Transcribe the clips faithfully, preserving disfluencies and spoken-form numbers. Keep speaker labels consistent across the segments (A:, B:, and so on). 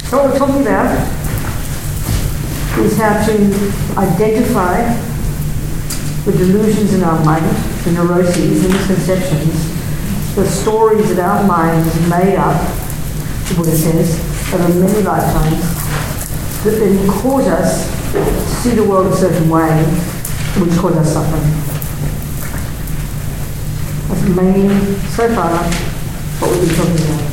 A: So what we're talking about is how to identify the delusions in our mind, the neuroses, the misconceptions, the stories that our mind has made up, the Buddha says, over many lifetimes, that then cause us to see the world a certain way, which cause us suffering. That's mainly, so far, what we've been talking about.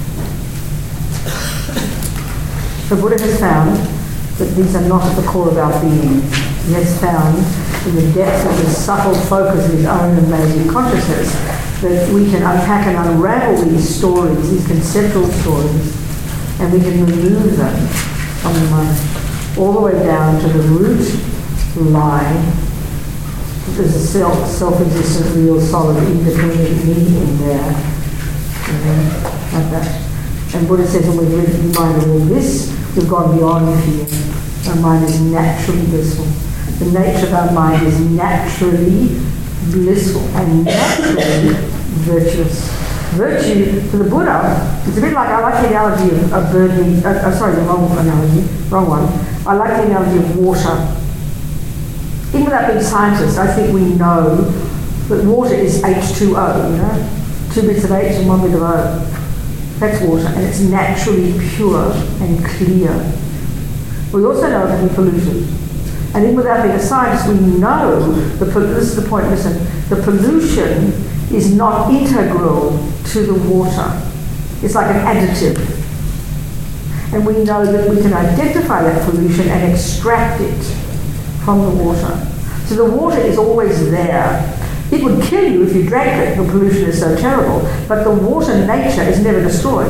A: The Buddha has found that these are not at the core of our being. He has found in the depths of his subtle focus of his own amazing consciousness that we can unpack and unravel these stories, these conceptual stories, and we can remove them from the mind, all the way down to the root line. There's a self, self-existent, real, solid, independent me in there, you know, like that. And Buddha says when we've rid the mind of all this, we've gone beyond fear. Our mind is naturally blissful. The nature of our mind is naturally blissful and naturally virtuous. Virtue, for the Buddha, it's a bit like, I like the analogy of, of burning, uh, uh, sorry, the wrong analogy, wrong one. I like the analogy of water. Even without being scientists, I think we know that water is H two O, you know? Two bits of H and one bit of O. That's water, and it's naturally pure and clear. We also know it can be polluted. And even without being a scientist, we know, the, this is the point, listen, the pollution is not integral to the water. It's like an additive. And we know that we can identify that pollution and extract it from the water. So the water is always there. It would kill you if you drank it, the pollution is so terrible, but the water nature is never destroyed.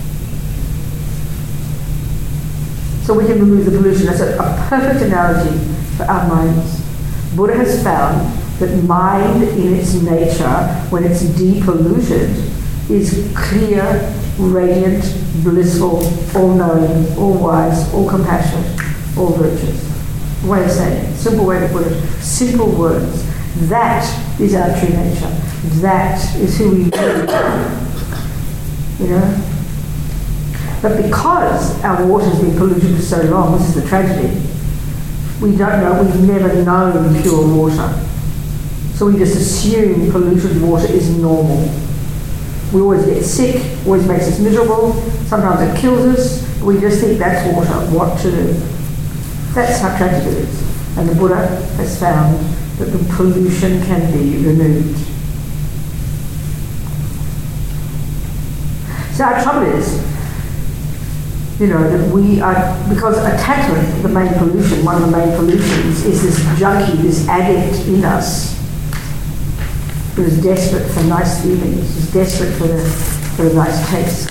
A: So we can remove the pollution. That's a, a perfect analogy for our minds. Buddha has found that mind in its nature, when it's depolluted, is clear, radiant, blissful, all-knowing, all-wise, all-compassionate, all-virtuous. Way of saying it, simple way to put it, simple words. That is our true nature. That is who we really are. You know? But because our water has been polluted for so long, this is the tragedy, we don't know, we've never known pure water. So we just assume polluted water is normal. We always get sick, always makes us miserable, sometimes it kills us, we just think that's water, what to do. That's how tragic it is. And the Buddha has found that the pollution can be removed. So our trouble is, you know, that we are, because attachment, the main pollution, one of the main pollutions, is this junkie, this addict in us who is desperate for nice feelings, who's desperate for the, for a nice taste.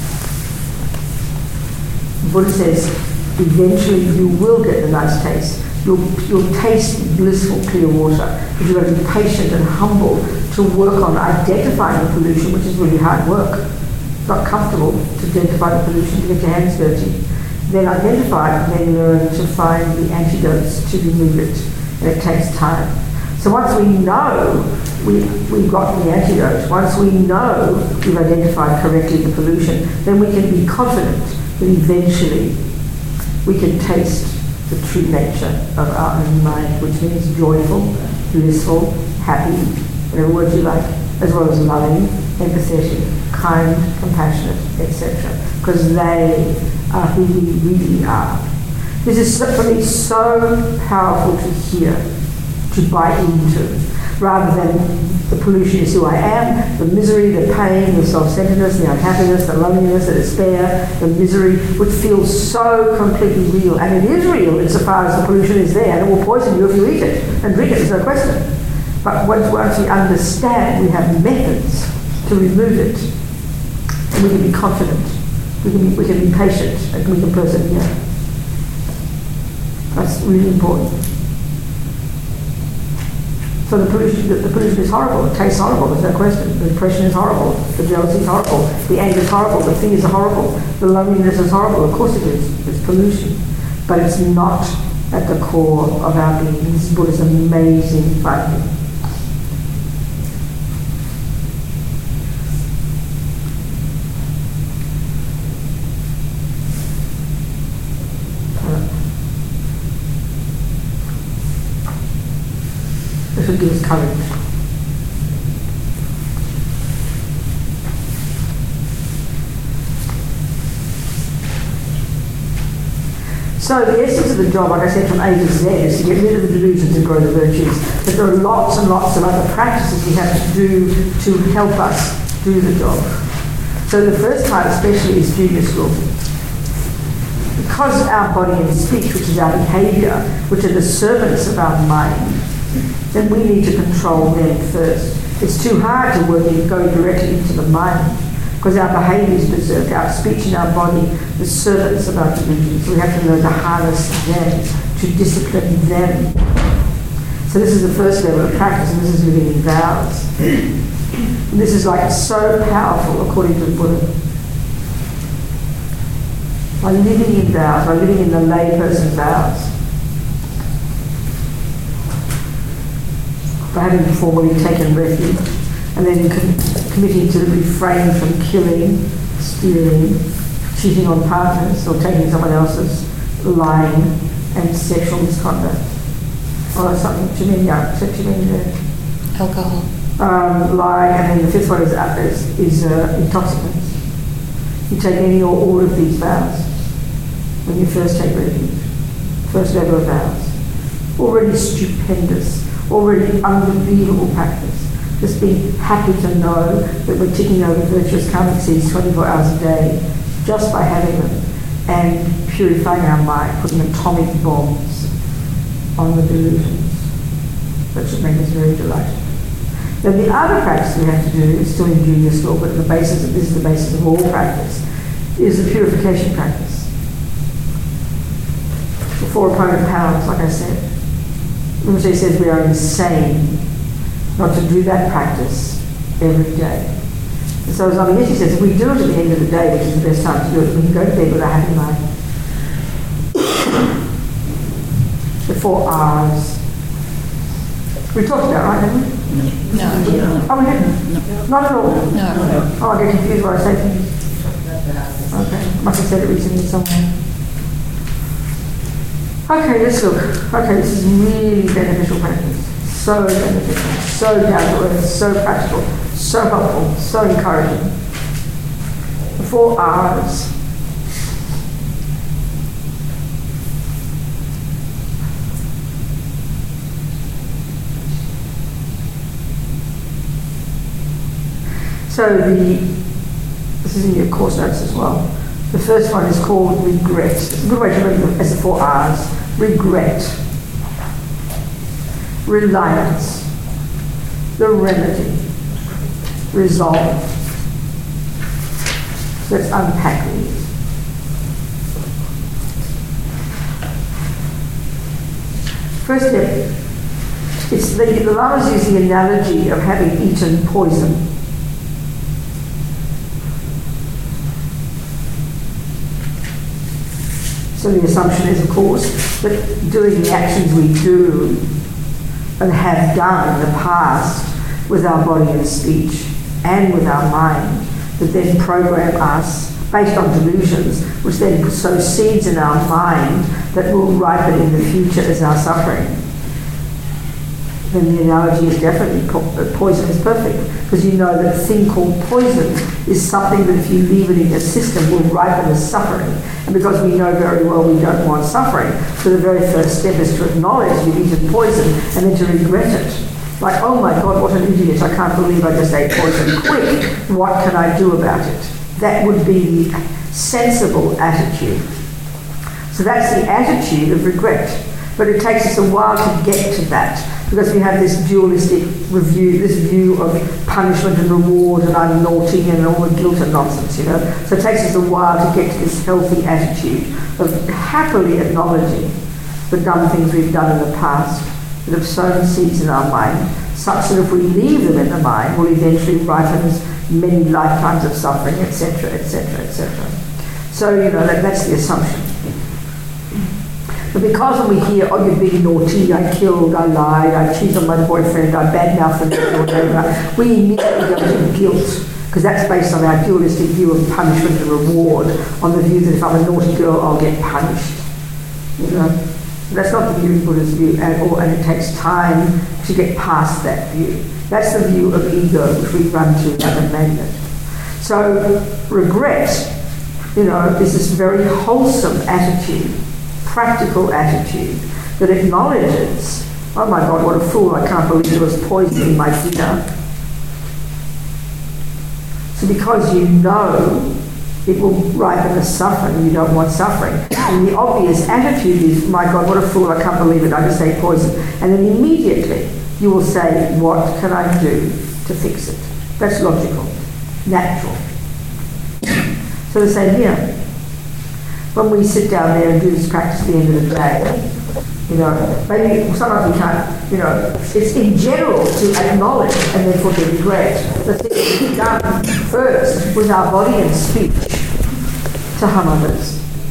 A: The Buddha says, eventually you will get the nice taste. You'll, you'll taste blissful, clear water, but you've got to be patient and humble to work on identifying the pollution, which is really hard work. It's not comfortable to identify the pollution, to get your hands dirty. Then identify it, then learn to find the antidotes to remove it, and it takes time. So once we know we, we've got the antidote, once we know we've identified correctly the pollution, then we can be confident that eventually we can taste the true nature of our own mind, which means joyful, blissful, happy, whatever word you like, as well as loving, empathetic, kind, compassionate, et cetera. Because they are who we really are. This is for me so powerful to hear, to buy into, rather than the pollution is who I am, the misery, the pain, the self-centeredness, the unhappiness, the loneliness, the despair, the misery, which feels so completely real. And it is real insofar as the pollution is there, and it will poison you if you eat it and drink it, there's no question. But once, once we understand, we have methods to remove it, and we can be confident, we can be, we can be patient, and we can persevere. That's really important. So the pollution, the, the pollution is horrible. It tastes horrible, there's no question. The depression is horrible. The jealousy is horrible. The anger is horrible. The fears are horrible. The loneliness is horrible. Of course it is. It's pollution. But it's not at the core of our being. This is Buddha's amazing finding. should give us courage. So the essence of the job, like I said, from A to Z, is to get rid of the delusions and grow the virtues. But there are lots and lots of other practices we have to do to help us do the job. So the first part especially is junior school. Because our body and speech, which is our behaviour, which are the servants of our mind, then we need to control them first. It's too hard to work in going directly into the mind, because our behaviour is berserk, our speech and our body, the servants of our delusions. So we have to learn to harness them, to discipline them. So this is the first level of practice, and this is living in vows. And this is like so powerful according to the Buddha. By living in vows, by living in the layperson's vows, by having formally taken refuge, and then com- committing to refrain from killing, stealing, cheating on partners, or taking someone else's, lying, and sexual misconduct. Oh, that's something, Chimenya, except Chimenya.
B: Alcohol.
A: Um, lying, and then the fifth one is, uh, is, is uh, intoxicants. You take any or all of these vows when you first take refuge. First level of vows. Already stupendous, already unbelievable practice. Just being happy to know that we're ticking over virtuous karmic seeds twenty-four hours a day just by having them, and purifying our mind, putting atomic bombs on the delusions. That should make us very delighted. Then the other practice we have to do is still in junior school, but the basis of, this is the basis of all practice, is the purification practice. The four opponent powers, like I said. Rinpoche says we are insane not to do that practice every day. And so as Amayeti says, if we do it at the end of the day, which is the best time to do it, we can go to bed with a happy mind. The four R's. We talked about, right, haven't we?
B: No. no.
A: Oh, we haven't? No. Not at all?
B: No.
A: Oh, I get confused when I say things. Okay, must have said it recently somewhere. Okay, let's look. Okay, this is really beneficial practice. So beneficial, so down to earth, so practical, so helpful, so encouraging. The four R's. So the, this is in your course notes as well. The first one is called regret. It's a good way to read them as the four R's. Regret. Reliance. The remedy. Resolve. So let's unpack these. First step, it's the, the Lamas use the analogy of having eaten poison. So the assumption is, of course, that doing the actions we do and have done in the past with our body and speech and with our mind, that then program us based on delusions, which then sow seeds in our mind that will ripen in the future as our suffering. Then the analogy is definitely po- poison is perfect, because you know that a thing called poison is something that if you leave it in your system will ripen as suffering. And because we know very well we don't want suffering, so the very first step is to acknowledge you've eaten poison and then to regret it. Like, oh my God, what an idiot, I can't believe I just ate poison. Quick, what can I do about it? That would be the sensible attitude. So that's the attitude of regret. But it takes us a while to get to that, because we have this dualistic review, this view of punishment and reward, and I'm naughty and all the guilt and nonsense, you know. So it takes us a while to get to this healthy attitude of happily acknowledging the dumb things we've done in the past that have sown seeds in our mind, such that if we leave them in the mind, will eventually ripen as many lifetimes of suffering, et cetera, et cetera, et cetera. So, you know, that, that's the assumption. But because when we hear, oh, you're being naughty, I killed, I lied, I cheated on my boyfriend, I badmouthed them, or whatever, we immediately go to guilt, because that's based on our dualistic view of punishment and reward, on the view that if I'm a naughty girl, I'll get punished. You know? That's not the view, Buddha's view at all, and it takes time to get past that view. That's the view of ego, which we run to like a magnet. So regret, you know, is this very wholesome attitude, practical attitude, that acknowledges, oh my God, what a fool, I can't believe there was poison in my dinner. So because you know it will ripen the suffering, you don't want suffering. And the obvious attitude is, my God, what a fool, I can't believe it, I just ate poison. And then immediately you will say, what can I do to fix it? That's logical, natural. So the same here. When we sit down there and do this practice at the end of the day, you know, maybe sometimes we can't, you know, it's in general to acknowledge and therefore to regret the things we've done first with our body and speech to harm others.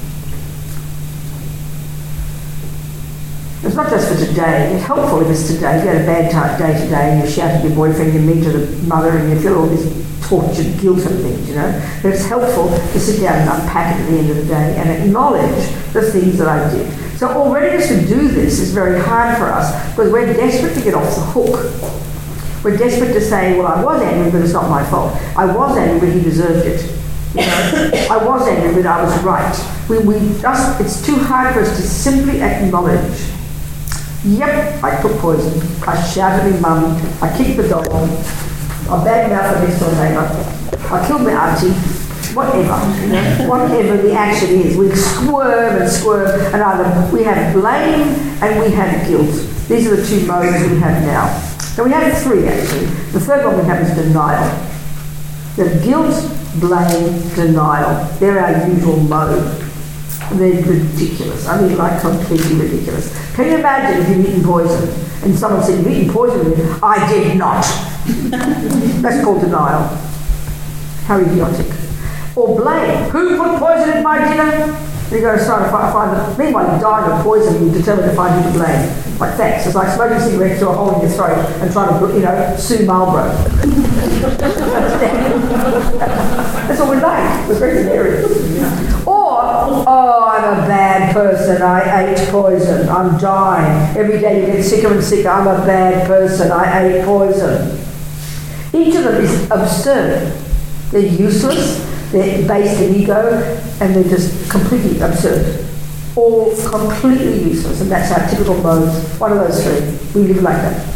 A: It's not just for today. It's helpful if it's today. If you had a bad time, day today and you shout at your boyfriend, you mean to the mother and you feel all this tortured guilt and things, you know. But it's helpful to sit down and unpack it at the end of the day and acknowledge the things that I did. So already just to do this is very hard for us because we're desperate to get off the hook. We're desperate to say, well, I was angry, but it's not my fault. I was angry, but he deserved it. You know, I was angry, but I was right. We, we just, it's too hard for us to simply acknowledge, yep, I took poison. I shouted at my mum. I kicked the dog. I bagged out the next door neighbour. I killed my auntie. Whatever, you know, whatever the action is. We squirm and squirm, and either we have blame and we have guilt. These are the two modes we have now. So we have three actually. The third one we have is denial. The guilt, blame, denial. They're our usual mode. They're ridiculous. I mean, like completely ridiculous. Can you imagine if you've eaten poison and someone said, you've eaten poison? I did not. That's called denial. How idiotic. Or blame. Who put poison in my dinner? And you go to try to find, find the, meanwhile you're dying of poison and you're determined to find who to blame. Like thanks. It's like smoking cigarettes through a hole in your throat and trying to, you know, sue Marlboro. That's all we like. It's very hilarious. Or, oh, I'm a bad person. I ate poison. I'm dying. Every day you get sicker and sicker. I'm a bad person. I ate poison. Each of them is absurd. They're useless. They're based in ego, and they're just completely absurd. All completely useless, and that's our typical mode. One of those three. We live like that.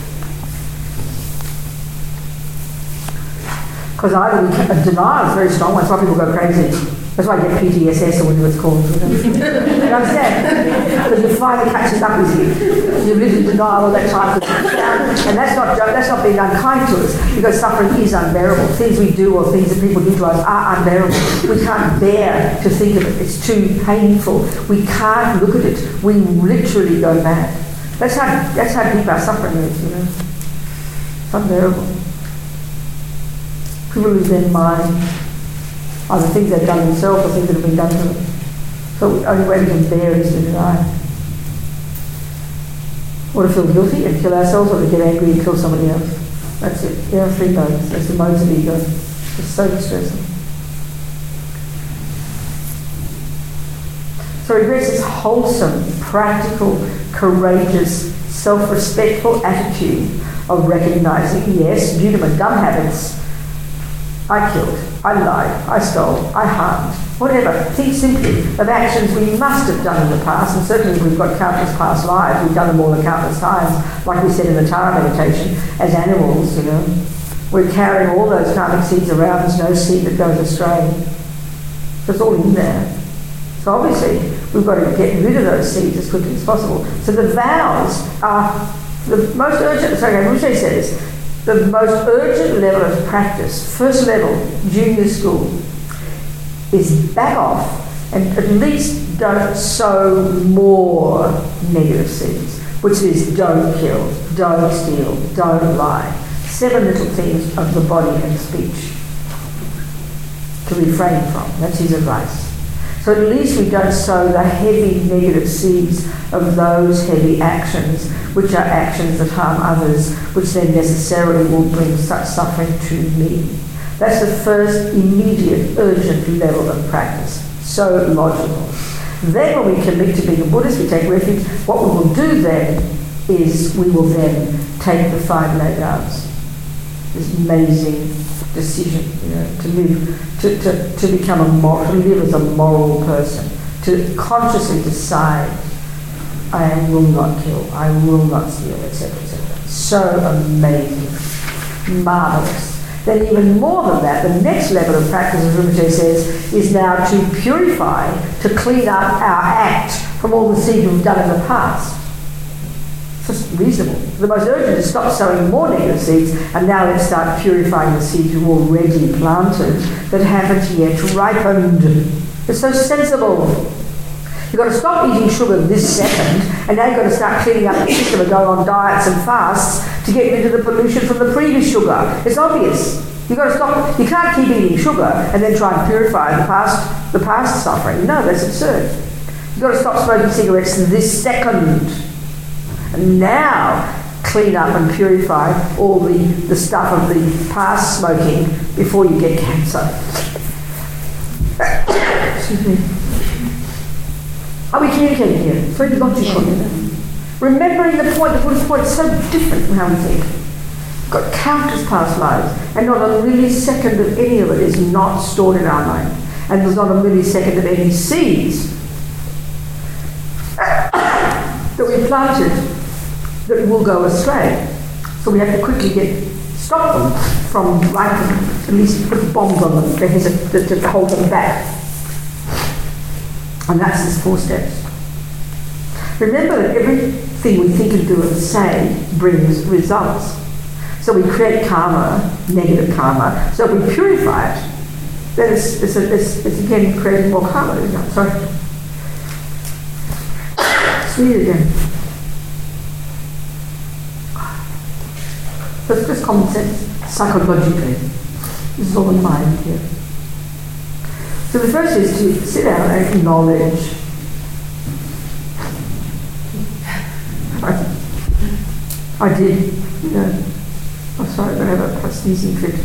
A: Because either we can, denial is very strong. That's why people go crazy. That's why I get P T S S or whatever it's called. You, know? You understand? Because you finally catches up with you. You live in denial all that time. And that's not, that's not being unkind to us, because suffering is unbearable. Things we do or things that people do to us are unbearable. We can't bear to think of it. It's too painful. We can't look at it. We literally go mad. That's how, that's how deep our suffering is, you know. It's unbearable. People lose their mind. Either things they've done themselves or things that have been done to them. So the only way we can bear is to deny. Or to feel guilty and kill ourselves, or to get angry and kill somebody else. That's it. There are three modes. That's the modes of ego. It's so distressing. So regret is this wholesome, practical, courageous, self-respectful attitude of recognizing, yes, due to my dumb habits, I killed, I lied, I stole, I harmed, whatever. Think simply of actions we must have done in the past, and certainly we've got countless past lives, we've done them all a countless times, like we said in the Tara meditation, as animals, you know. We're carrying all those karmic seeds around, there's no seed that goes astray. It's all in there. So obviously, we've got to get rid of those seeds as quickly as possible. So the vows are the most urgent, sorry, Rinpoche says, the most urgent level of practice, first level, junior school, is back off and at least don't sow more negative seeds, which is don't kill, don't steal, don't lie. Seven little things of the body and speech to refrain from. That's his advice. So at least we don't sow the heavy negative seeds of those heavy actions, which are actions that harm others, which then necessarily will bring such suffering to me. That's the first immediate, urgent level of practice. So logical. Then when we commit to being a Buddhist, we take refuge. What we will do then is we will then take the five lay-downs. This amazing decision, you know, to live, to, to, to become a moral, to live as a moral person, to consciously decide, I will not kill, I will not steal, et cetera, et cetera. So amazing, marvelous. Then even more than that, the next level of practice, as Rinpoche says, is now to purify, to clean up our act from all the seeds we've done in the past. It's just reasonable. The most urgent is stop sowing more negative seeds, and now let's start purifying the seeds you've already planted that haven't yet ripened. It's so sensible. You've got to stop eating sugar this second, and now you've got to start cleaning up the system and go on diets and fasts to get rid of the pollution from the previous sugar. It's obvious. You've got to stop. You can't keep eating sugar and then try and purify the past, the past suffering. No, that's absurd. You've got to stop smoking cigarettes this second. And now clean up and purify all the, the stuff of the past smoking before you get cancer. Excuse me. Are we communicating here? So you've got to remembering the point, the Buddhist point is so different from how we think. We've got countless past lives, and not a millisecond of any of it is not stored in our mind. And there's not a millisecond of any seeds that we planted that will go astray. So we have to quickly get stop them from ripening, at least put bombs on them to, hesit- to, to hold them back. And that's his four steps. Remember that everything we think and do and say brings results. So we create karma, negative karma. So if we purify it, then it's, it's, a, it's, it's again creating more karma, isn't it? Sorry. Let's read it again. So it's just common sense, psychologically. This is all in mind here. So the first is to sit down and acknowledge. I, I did, you know, I'm sorry, but I have a sneezing fit.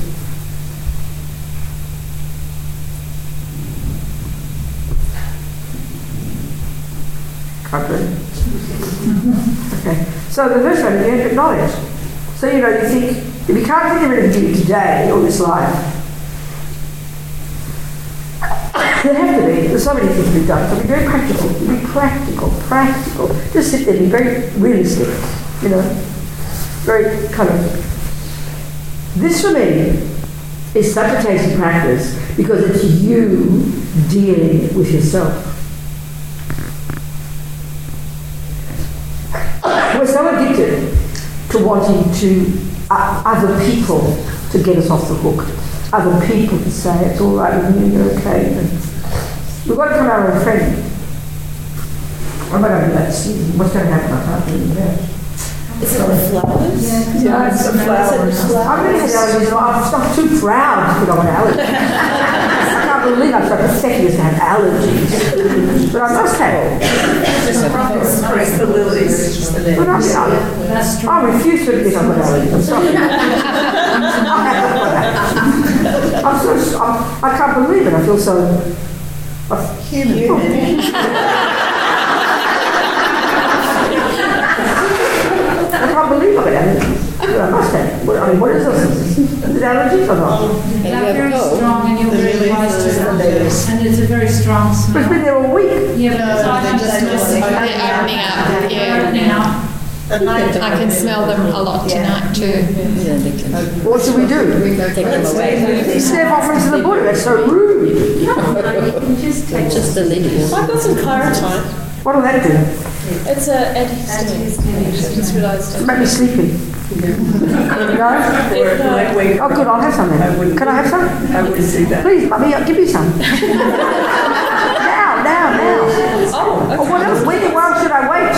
A: Can't do it. Okay. So the first one is you have to acknowledge. So, you know, you think, if you can't think of anything today or this life, there have to be, there's so many things to be done. So be very practical, be practical, practical. Just sit there and be very realistic, you know, very kind of. This for me is such a tasty practice because it's you dealing with yourself. We're so addicted to wanting to uh, other people to get us off the hook, other people to say it's all right with you, you're okay. And we've got to come our own friend. I'm not going to do that season. What's going to happen? I can't believe that.
B: Is it the flowers?
A: Yeah, yeah, it's the flowers. I'm going to have allergies. I'm not too proud to put on allergies. I can't believe I'm so pathetic as to have allergies. But I must have.
C: It's the lilies.
A: But I, I, I refuse to admit I've got allergies. I'm sorry. I'm so, I'm, I can't believe it. I feel so... I,
C: Human.
A: I can't believe I've got allergies. I must have. What, I mean, what is this? Is it allergies or not?
D: They're very strong and you're very wise to them. And it's a very strong
A: But
D: smell.
A: it's been there all week.
D: Yeah, but it's I don't
C: just
D: smell
C: opening
D: it.
C: up.
B: They're opening up,
D: They're
B: yeah.
D: opening up.
B: I can smell them a lot tonight too.
E: Yeah, they can.
A: What should we do?
E: Take them away.
A: You step off into the Buddha. That's so rude.
D: No, no, you can just take
E: Just the lilies.
F: I've got some Claritine.
A: What will that do?
F: It's an antihistamine. Just realised.
A: Make me sleepy. No? Oh, good. I'll have some then. Can I have some?
C: I would see that.
A: Please, mummy, I'll give you some. now, now, now.
F: Oh,
A: Oh, what else? When, why should I wait?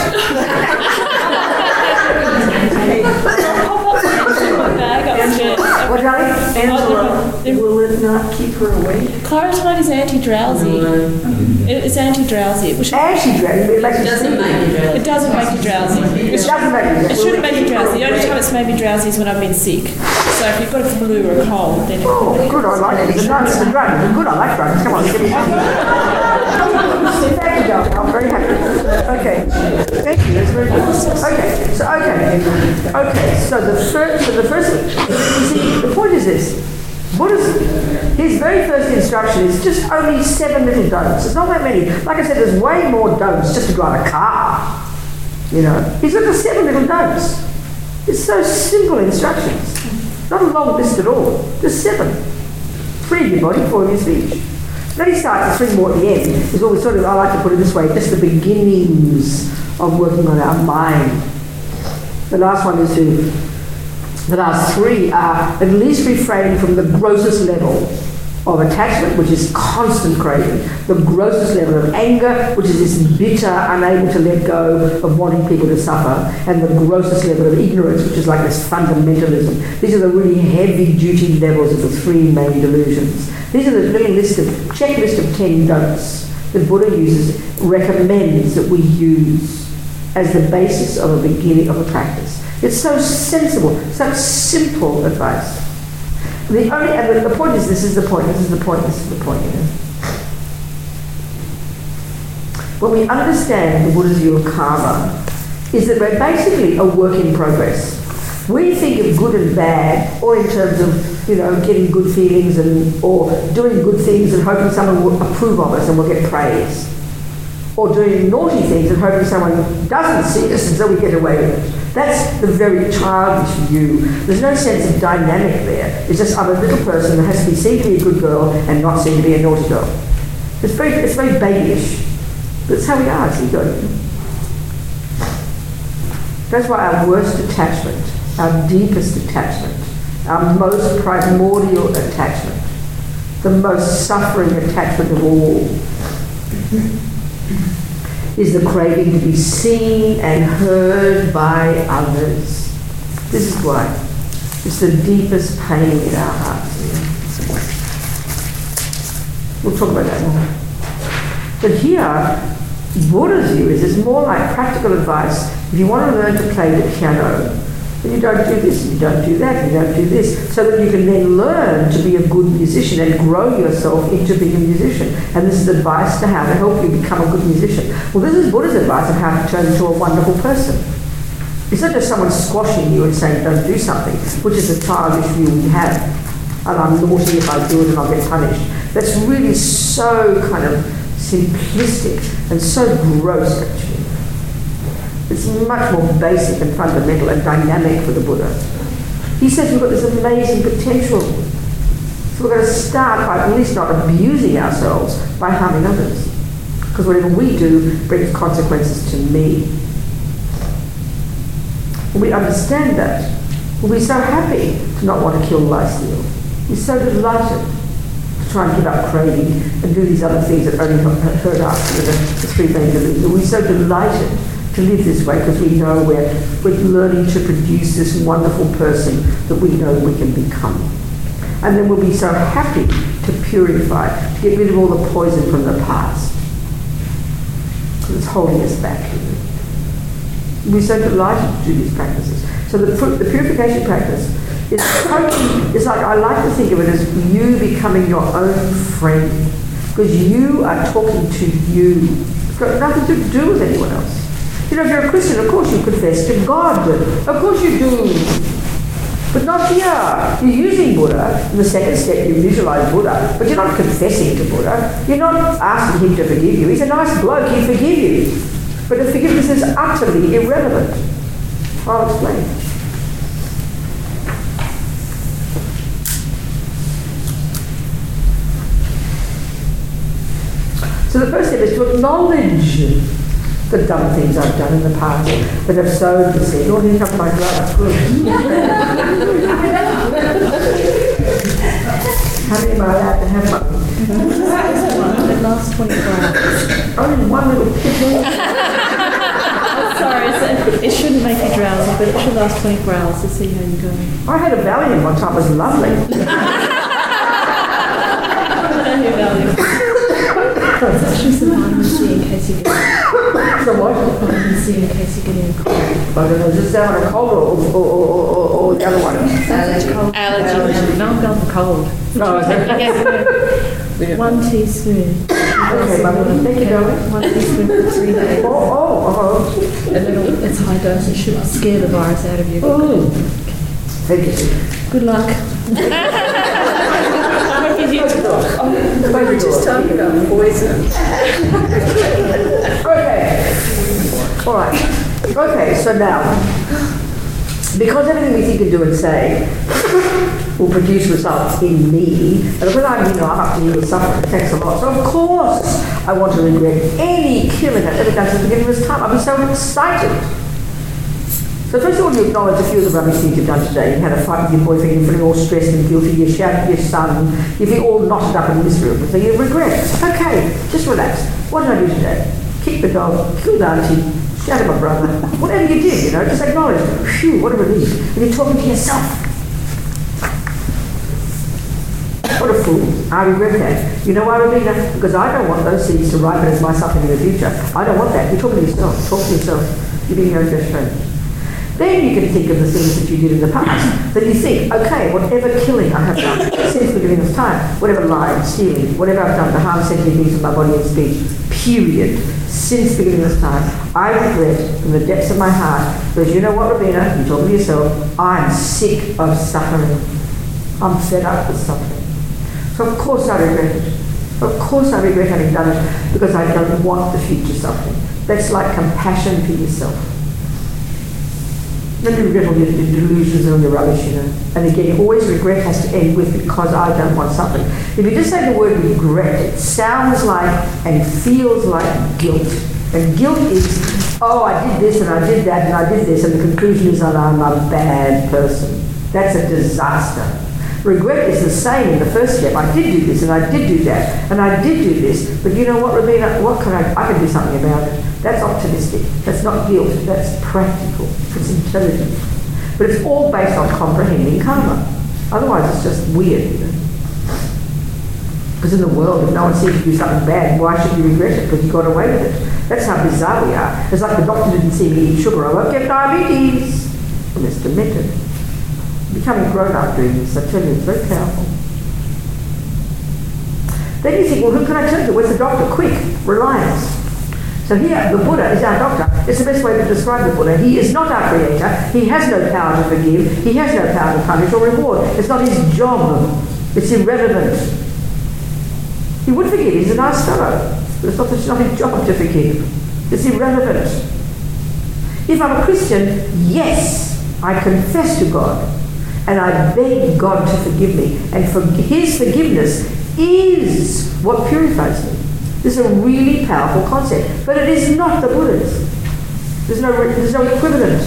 F: my bag upstairs.
A: What, darling?
C: Angela, will it not keep her awake?
F: Claritine is anti-drowsy. It- It's anti-drowsy. Which
A: Anti-drowsy. It makes you
C: Doesn't
A: sleepy.
C: make you drowsy.
F: it doesn't make you drowsy.
A: It doesn't make you
F: It
A: drowsy.
F: shouldn't make you drowsy. The only time it's made me drowsy is when I've been sick. So if you've got a flu or a cold, then it
A: Oh, good. I like it. It's a nice drug. It's good. I like drugs. Come on, give me some. In fact, to go. I'm very happy. Okay. Thank you. That's very good. Okay. So okay. Okay. So the first. So the first. You see, the point is this. Buddha's, his very first instruction is just only seven little don'ts. It's not that many. Like I said, there's way more don'ts just to drive a car. You know, he's got the seven little don'ts. It's so simple instructions. Not a long list at all. Just seven. Free your body, form your speech. Then he starts the three more at the end. It's always sort of, I like to put it this way, just the beginnings of working on our mind. The last one is to, the last three are at least refrain from the grossest level of attachment, which is constant craving, the grossest level of anger, which is this bitter, unable to let go of wanting people to suffer, and the grossest level of ignorance, which is like this fundamentalism. These are the really heavy-duty levels of the three main delusions. These are the little list of, checklist of ten don'ts that Buddha uses, recommends that we use as the basis of a beginning of a practice. It's so sensible, such simple advice. The only, and the, the point is, this is the point, this is the point, this is the point. You know? When we understand the Buddha's view of karma, is that we're basically a work in progress. We think of good and bad, or in terms of, you know, getting good feelings and, or doing good things and hoping someone will approve of us and we'll get praise. Or doing naughty things and hoping someone doesn't see us and so we get away with it. That's the very childish view. There's no sense of dynamic there. It's just I'm a little person that has to be seen to be a good girl and not seen to be a naughty girl. It's very, it's very babyish. But it's how we are, it's ego. That's why our worst attachment, our deepest attachment, our most primordial attachment, the most suffering attachment of all, is the craving to be seen and heard by others. This is why. It's the deepest pain in our hearts. We'll talk about that more. But here, Buddha's view is it's more like practical advice. If you want to learn to play the piano, then you don't do this, and you don't do that, and you don't do this, so that you can then learn to be a good musician and grow yourself into being a musician. And this is advice to how to help you become a good musician. Well, this is Buddha's advice on how to turn into a wonderful person. It's not just someone squashing you and saying don't do something, which is a childish view we have. And I'm naughty if I do it and I'll get punished. That's really so kind of simplistic and so gross, actually. It's much more basic and fundamental and dynamic for the Buddha. He says we've got this amazing potential. So we're going to start by at least not abusing ourselves by harming others. Because whatever we do brings consequences to me. When we understand that, we'll be so happy to not want to kill, lie, steal. We're so delighted to try and give up craving and do these other things that only hurt us, the, the three main delusions. We're so delighted to live this way because we know we're, we're learning to produce this wonderful person that we know we can become. And then we'll be so happy to purify, to get rid of all the poison from the past. Because it's holding us back. We're so delighted to do these practices. So the, the purification practice is totally, it's like, I like to think of it as you becoming your own friend. Because you are talking to you. It's got nothing to do with anyone else. You know, if you're a Christian, of course you confess to God. Of course you do. But not here. You're using Buddha. In the second step, you visualize Buddha. But you're not confessing to Buddha. You're not asking him to forgive you. He's a nice bloke. He'll forgive you. But the forgiveness is utterly irrelevant. I'll explain. So the first step is to acknowledge the dumb things I've done in the past that have sowed the seed. Oh, here comes my glass. Good. How many am I allowed to have one?
F: The last twenty-four hours.
A: Only one little pip.
F: Sorry, it's, it shouldn't make you drowsy, but it should last twenty-four hours to see how you go.
A: I had a Valium one time. It was lovely.
F: I don't hear value. It's actually some vitamin C in case you get
A: So what?
F: I can see in case you're getting a cold.
A: I don't know, is this down on a cold or, or, or, or, or the other one?
F: Cold.
B: Allergy.
F: No, I'm going for cold.
A: No, is it?
B: Yes.
F: One teaspoon.
A: Okay, Mum, thank you, darling.
F: One teaspoon for three days.
A: Oh, oh, oh.
F: And it'll, it's high dose. It should scare the virus out of you.
A: Mm. Thank you.
F: Good luck.
C: We were just talking about poison.
A: Okay. All right. Okay, so now, because everything we think and do and say will produce results in me, and because I'm, you know, I'm up to you with suffering, it takes a lot. So of course I want to regret any killing I've ever done since the beginning of this time. I'll be so excited. So first of all, you acknowledge a few of the rubbish things you've done today. You had a fight with your boyfriend, you're feeling all stressed and guilty, you shouted at your son, you feel all knotted up in misery, so you regret. Okay, just relax. What did I do today? Kick the dog, kill the auntie, shout at my brother, whatever you did, you know, just acknowledge it. Phew, what a relief. And you're talking to yourself. What a fool. I regret that. You know why, Ravina? Because I don't want those seeds to ripen as my suffering in the future. I don't want that. You're talking to yourself. Talk to yourself. You're being your own best friend. Then you can think of the things that you did in the past. Then you think, okay, whatever killing I have done since the beginning of time, whatever lying, stealing, whatever I've done to harm sentient things in my body and speech, period, since the beginning of this time, I regret from the depths of my heart, because you know what, Ravina, you talk to yourself, I'm sick of suffering. I'm fed up with suffering. So of course I regret it. Of course I regret having done it, because I don't want the future suffering. That's like compassion for yourself. Don't regret all your delusions and all your rubbish, you know. And again, always regret has to end with because I don't want something. If you just say the word regret, it sounds like and feels like guilt. And guilt is, oh, I did this and I did that and I did this, and the conclusion is that I'm a bad person. That's a disaster. Regret is the same in the first step. I did do this and I did do that and I did do this, but you know what, Ravina, what can I, I can do something about it. That's optimistic. That's not guilt. That's practical. It's intelligent. But it's all based on comprehending karma. Otherwise it's just weird, you know. Because in the world, if no one sees you do something bad, why should you regret it? Because you got away with it. That's how bizarre we are. It's like the doctor didn't see me eat sugar. I won't get diabetes. Well, it's demented. Becoming grown up doing this, I tell you, it's very powerful. Then you think, well, who can I turn to? Where's the doctor? Quick, reliance. So here, the Buddha is our doctor. It's the best way to describe the Buddha. He is not our creator. He has no power to forgive. He has no power to punish or reward. It's not his job. It's irrelevant. He would forgive. He's a nice fellow. But it's not, it's not his job to forgive. It's irrelevant. If I'm a Christian, yes, I confess to God. And I beg God to forgive me. And for his forgiveness is what purifies me. This is a really powerful concept. But it is not the Buddha's. There's no, there's no equivalent.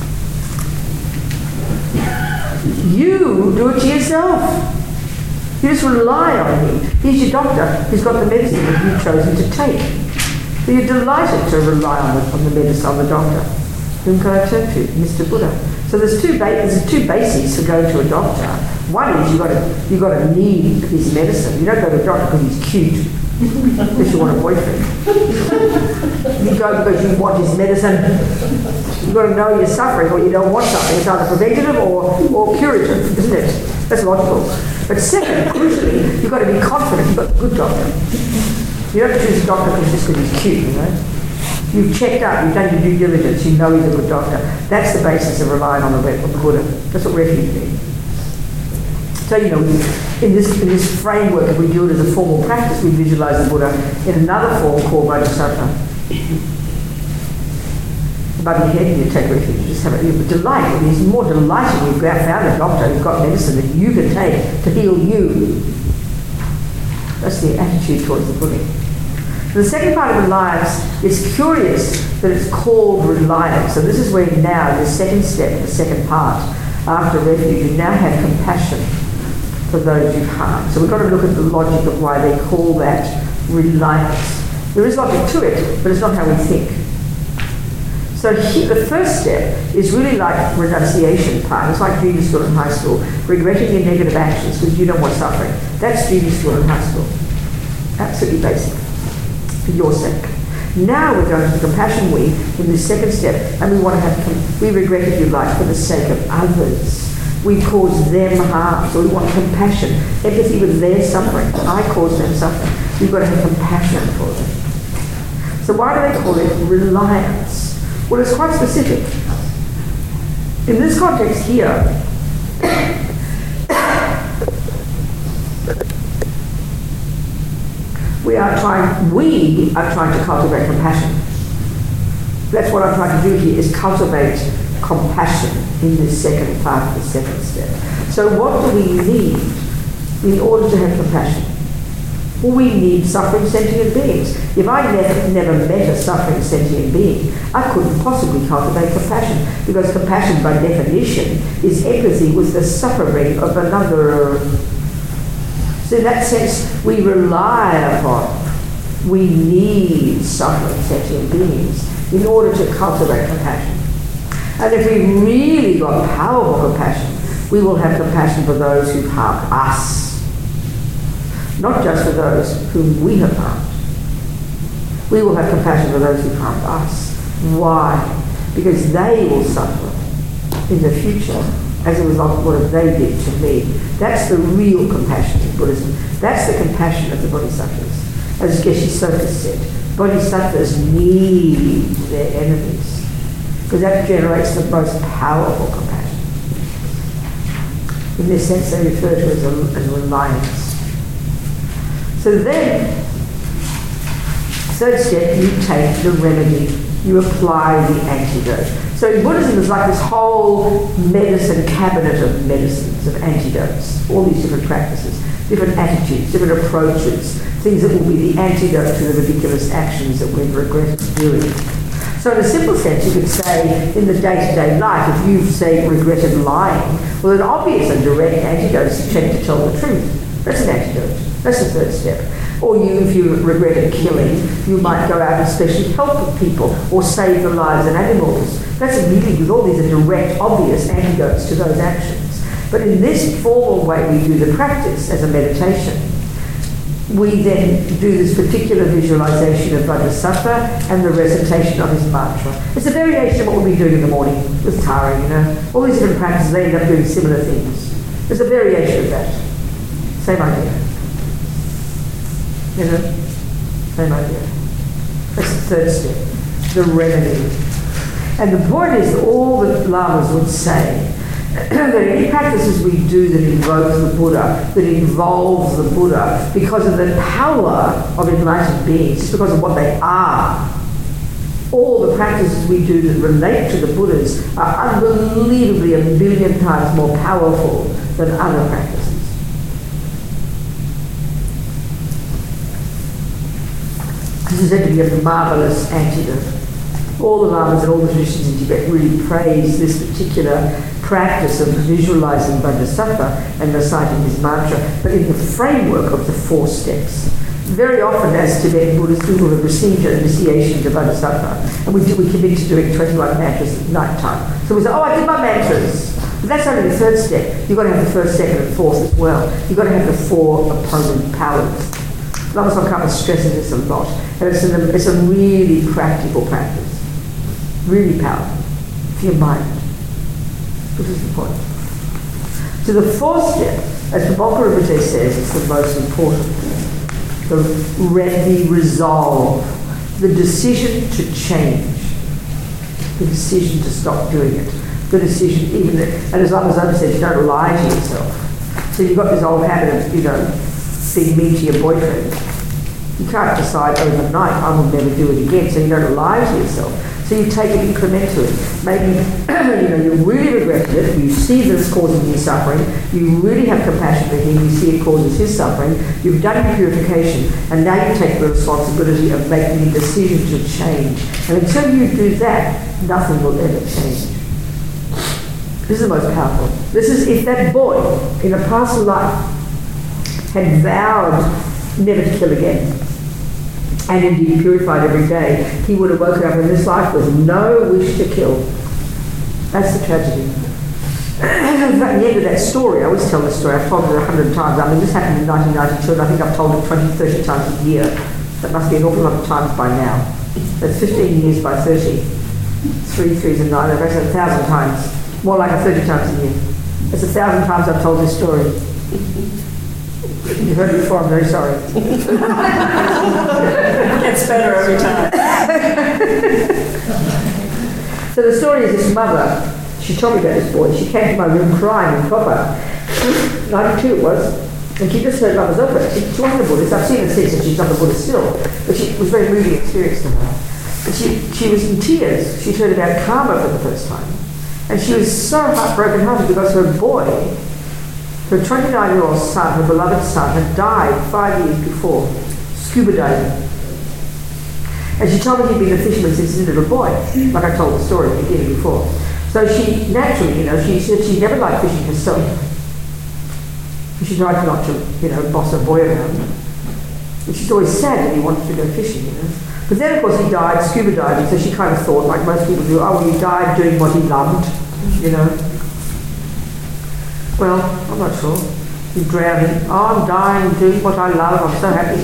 A: You do it to yourself. You just rely on him. He's your doctor. He's got the medicine that you've chosen to take. So you're delighted to rely on the, on the medicine, on the doctor. Whom can I turn to? Mister Buddha. So there's two, ba there's two basics for going to a doctor. One is you've got to, you've got to need his medicine. You don't go to a doctor because he's cute. Unless you want a boyfriend. You go because you want his medicine. You've got to know you're suffering or you don't want something. It's either preventative or, or curative, isn't it? That's logical. But second, crucially, you've got to be confident you've got a good doctor. You don't choose a doctor just because he's cute, you know. You've checked up, you've done your due diligence, you know he's a good doctor. That's the basis of relying on the, on the Buddha. That's what refuge means. So, you know, in this, in this framework, if we do it as a formal practice, we visualize the Buddha in another form called Bodhisattva. Above your head, you take refuge, you just have a you delight. He's more delighted when you've found a doctor who's got medicine that you can take to heal you. That's the attitude towards the Buddha. The second part of reliance is curious that it's called reliance. So this is where now, the second step, the second part, after refuge, you now have compassion for those you've harmed. So we've got to look at the logic of why they call that reliance. There is logic to it, but it's not how we think. So here, the first step is really like renunciation part. It's like junior school and high school. Regretting your negative actions because you don't want suffering. That's junior school and high school. Absolutely basic. For your sake. Now we're going to the compassion we in this second step, and we want to have, com- we regret, if you like, for the sake of others. We cause them harm, so we want compassion, empathy with their suffering. I cause them suffering. We've got to have compassion for them. So why do they call it reliance? Well, it's quite specific. In this context here, we are trying, we are trying to cultivate compassion. That's what I'm trying to do here, is cultivate compassion in this second part of the second step. So what do we need in order to have compassion? Well, we need suffering sentient beings. If I never, never met a suffering sentient being, I couldn't possibly cultivate compassion, because compassion by definition is empathy with the suffering of another. So in that sense, we rely upon, we need suffering sentient beings in order to cultivate compassion. And if we really got powerful compassion, we will have compassion for those who've harmed us, not just for those whom we have harmed. We will have compassion for those who've harmed us. Why? Because they will suffer in the future as a result of what they did to me. That's the real compassion in Buddhism. That's the compassion of the Bodhisattvas. As Geshe Soka said, Bodhisattvas need their enemies, because that generates the most powerful compassion. In this sense, they refer to it as, a, as reliance. So then, third step, you take the remedy, you apply the antidote. So in Buddhism, there's like this whole medicine cabinet of medicines, of antidotes, all these different practices, different attitudes, different approaches, things that will be the antidote to the ridiculous actions that we've regretted doing. So in a simple sense, you could say, in the day-to-day life, if you've, say, regretted lying, well, an obvious and direct antidote is to check to tell the truth. That's an antidote. That's the third step. Or you, if you regretted killing, you might go out and especially help people or save the lives of animals. That's immediately, because all these are direct, obvious antidotes to those actions. But in this formal way we do the practice as a meditation, we then do this particular visualization of Bodhisattva and the recitation of his mantra. It's a variation of what we'll be doing in the morning with Tara, you know. All these different practices, they end up doing similar things. There's a variation of that. Same idea. You know? Same idea. That's the third step. The remedy. And the point is that all the lamas would say that any practices we do that invoke the Buddha, that involve the Buddha, because of the power of enlightened beings, just because of what they are, all the practices we do that relate to the Buddhas are unbelievably a billion times more powerful than other practices. This is said to be a marvellous antidote. All the lamas and all the traditions in Tibet really praise this particular practice of visualizing Bodhisattva and reciting his mantra, but in the framework of the four steps. Very often, as Tibetan Buddhist people have received an initiation to Bodhisattva, and we, do, we commit to doing twenty-one mantras at night time. So we say, oh, I did my mantras. But that's only the third step. You've got to have the first, second, and fourth as well. You've got to have the four opponent powers. Lama Tsongkhapa stresses this a lot, and it's, an, it's a really practical practice. Really powerful for your mind. This is the point. So the fourth step, as the Bokara Rinpoche says, is the most important. The, the resolve, the decision to change, the decision to stop doing it, the decision even, that, and as Lama Zopa says, you don't lie to yourself. So you've got this old habit of, you know, being mean to your boyfriend. You can't decide overnight, I will never do it again, so you don't lie to yourself. So you take it incrementally. Maybe you know, you really regretted it, you see that it's causing you suffering, you really have compassion for him, you see it causes his suffering, you've done your purification, and now you take the responsibility of making a decision to change. And until you do that, nothing will ever change. This is the most powerful. This is if that boy in a past life had vowed never to kill again, and indeed purified every day, he would have woken up in this life with no wish to kill. That's the tragedy. At the end of that story, I always tell this story, I've told it a hundred times. I mean, this happened in nineteen ninety-two, and I think I've told it twenty, thirty times a year. That must be an awful lot of times by now. That's fifteen years by thirty. Three threes and nine, that's a thousand times. More like a thirty times a year. That's a thousand times I've told this story. You've heard it before, I'm very sorry.
C: Gets better every time.
A: So the story is this mother, she told me about this boy, she came to my room crying in proper. ninety-two it was, and she just heard mother's opera. She, she wasn't a Buddhist, I've seen her since and she's not a Buddhist still, but she, it was a very moving experience to her. But she, she was in tears, she'd heard about karma for the first time. And she was so heartbroken hearted because her boy, her twenty-nine-year-old son, her beloved son, had died five years before, scuba diving. And she told me he'd been a fisherman since he was a little boy, like I told the story at the beginning before. So she, naturally, you know, she said she never liked fishing herself. She tried not to, you know, boss her boy around. And she's always sad that he wanted to go fishing, you know. But then, of course, he died scuba diving, so she kind of thought, like most people do, oh, well, he died doing what he loved, you know. Well, I'm not sure. He's drowning. Oh, I'm dying doing what I love. I'm so happy.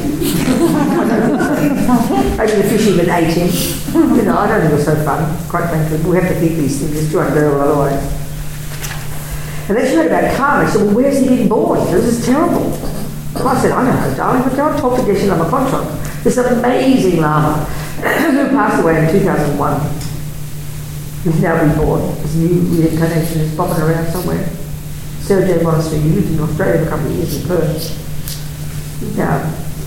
A: Maybe the fisherman ate him. You know, I don't think it was so fun, quite frankly. We have to think these things. It's trying to go otherwise. And then she heard about karma. She said, well, where's he been born? This is terrible. So I said, I don't know, darling, but don't talk to Geshe Lama Kongtrul. This amazing Lama who passed away in two thousand one. He's now reborn. His new reincarnation is popping around somewhere. Sergey Monastery, he lived in Australia for a couple of years in Perth. He's now,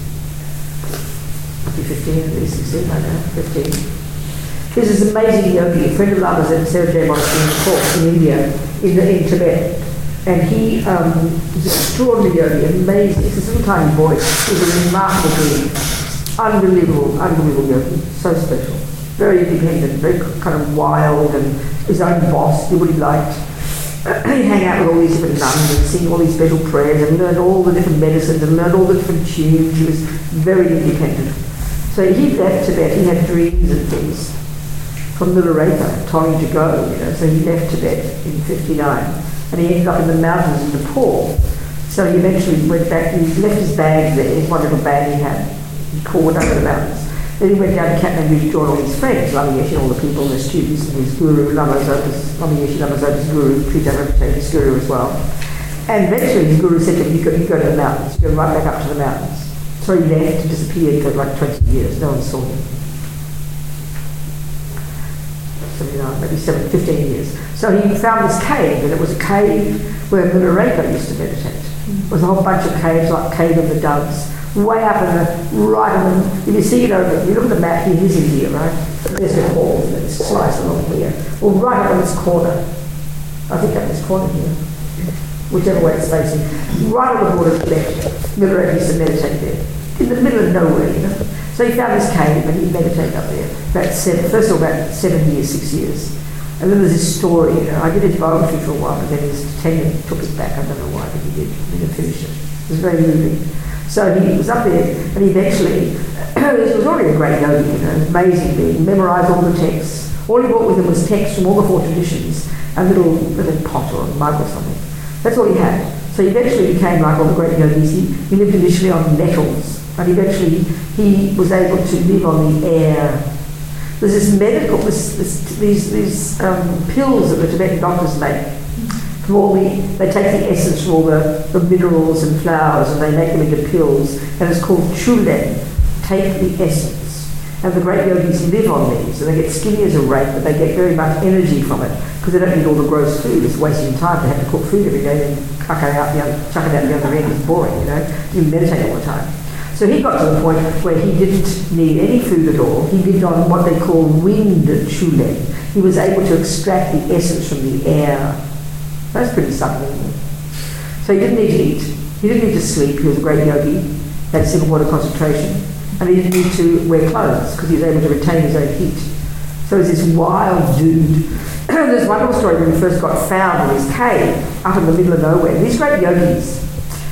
A: I'll be fifteen, at least sixteen by now, fifteen. There's this amazing yogi, a friend of Lama's at Sergey Monastery in Cork, in India, in, the, in Tibet. And he um, is an extraordinary yogi, amazing. It's this little tiny boy. He's a remarkable being. Unbelievable, unbelievable yogi. So special. Very independent, very kind of wild, and his own boss, did what he liked. He'd hang out with all these different nuns and sing all these special prayers and learned all the different medicines and learned all the different tunes. He was very independent. So he left Tibet, he had dreams and things from Milarepa, telling him to go, you know. So he left Tibet in fifty-nine. And he ended up in the mountains in Nepal. So he eventually went back, he left his bag there, his one little bag he had. He crawled up in the mountains. Then he went down to Kathmandu to join all his friends, Lama Yeshe and all the people and the students, and his guru, Lama Zopa's, Lama Yeshe, Lama Zopa's guru, Trijana his guru as well. And eventually his guru said to him, you go, you go to the mountains, you go right back up to the mountains. So he left and disappeared for like twenty years, no one saw him. seventy-nine, maybe seven, fifteen years. So he found this cave, and it was a cave where Milarepa used to meditate. It was a whole bunch of caves, like Cave of the Doves, way up in the, right in the, if you see it over, if you look at the map, here, here's India, right? There's the hall, and it's sliced along here. Well, right up in this corner, I think up this corner here, whichever way it's facing, right on the border to the left, Milarepa used to meditate there, in the middle of nowhere, you know. So he found this cave and he meditated up there. About seven, first of all, about seven years, six years. And then there's this story, you know, I did his biography for a while, but then his tenure took it back. I don't know why, but he did. He didn't finish it. It was very moving. So he was up there, and eventually, he was already a great yogi, you know, amazing being, memorised all the texts. All he brought with him was texts from all the four traditions, a little, little pot or a mug or something. That's all he had. So he eventually became like all the great yogis. He, he lived initially on nettles. And eventually he was able to live on the air. There's this medical, this, this, these, these um, pills that the Tibetan doctors make. From all the, they take the essence from all the, the minerals and flowers and they make them into pills. And it's called chulen, take the essence. And the great yogis live on these. And they get skinny as a rake, but they get very much energy from it. Because they don't need all the gross food. It's wasting time. They have to cook food every day and chuck it out the other, chuck it out the other end. It's boring, you know. You meditate all the time. So he got to the point where he didn't need any food at all. He lived on what they call wind chulen. He was able to extract the essence from the air. That's pretty something. So he didn't need to eat. He didn't need to sleep. He was a great yogi. He had simple water concentration. And he didn't need to wear clothes because he was able to retain his own heat. So he was this wild dude. There's one little story when he first got found in his cave up in the middle of nowhere. These great yogis,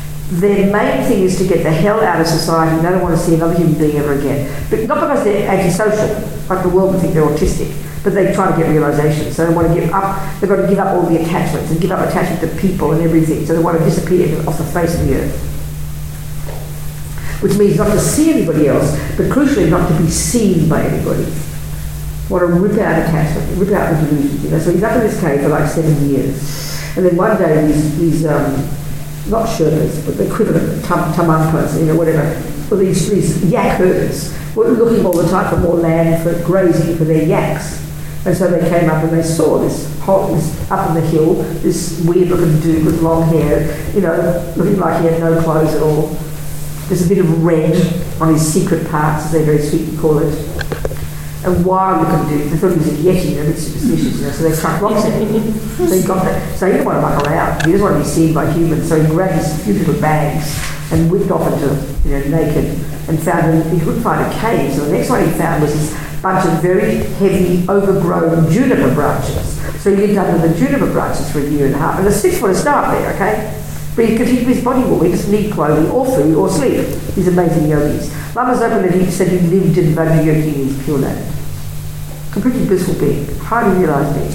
A: their main thing is to get the hell out of society. They don't want to see another human being ever again. But not because they're antisocial, like the world would think they're autistic, but they try to get realisation. So they want to give up, they've got to give up all the attachments and give up attachment to people and everything. So they want to disappear off the face of the earth. which means not to see anybody else, but crucially not to be seen by anybody. Want to rip out a Catholic, rip out the delusions, you know. So he's up in this cave for like seven years. And then one day these, these um, not Sherpas, but the equivalent tam, tamankas, you know, whatever, well, these, these yak herders were looking all the time for more land for grazing for their yaks. And so they came up and they saw this whole, this up on the hill, this weird looking dude with long hair, you know, looking like he had no clothes at all. There's a bit of red on his secret parts, as they very sweetly call it. And wild looking dude, they thought he was a yeti, they're a bit superstitious, you know, so they chucked rocks at him. So he got that. So he didn't want to muck around, he doesn't want to be seen by humans, so he grabbed his few little bags and whipped off into, you know, naked, and found, a, he couldn't find a cave, so the next one he found was this bunch of very heavy, overgrown juniper branches. So he lived under the juniper branches for a year and a half, and a six foot of start there, okay? But he could keep his body warm, he doesn't need clothing or food or sleep. These amazing yogis. Lama Zopa that he said he lived in Vajrayogini's pure land. Completely blissful being, highly realised being.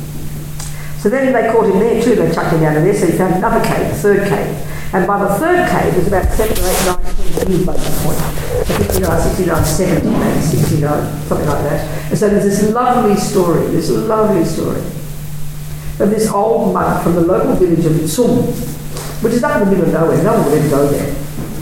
A: So then they caught him there too, they chucked him out of there, so he found another cave, a third cave. And by the third cave, it was about seven or eight, nine, ten years by that point. So fifty-nine, sixty-nine, seventy, maybe sixty-nine, something like that. And so there's this lovely story, this lovely story of this old monk from the local village of Tsum, which is up in the middle of nowhere, no one would ever go there.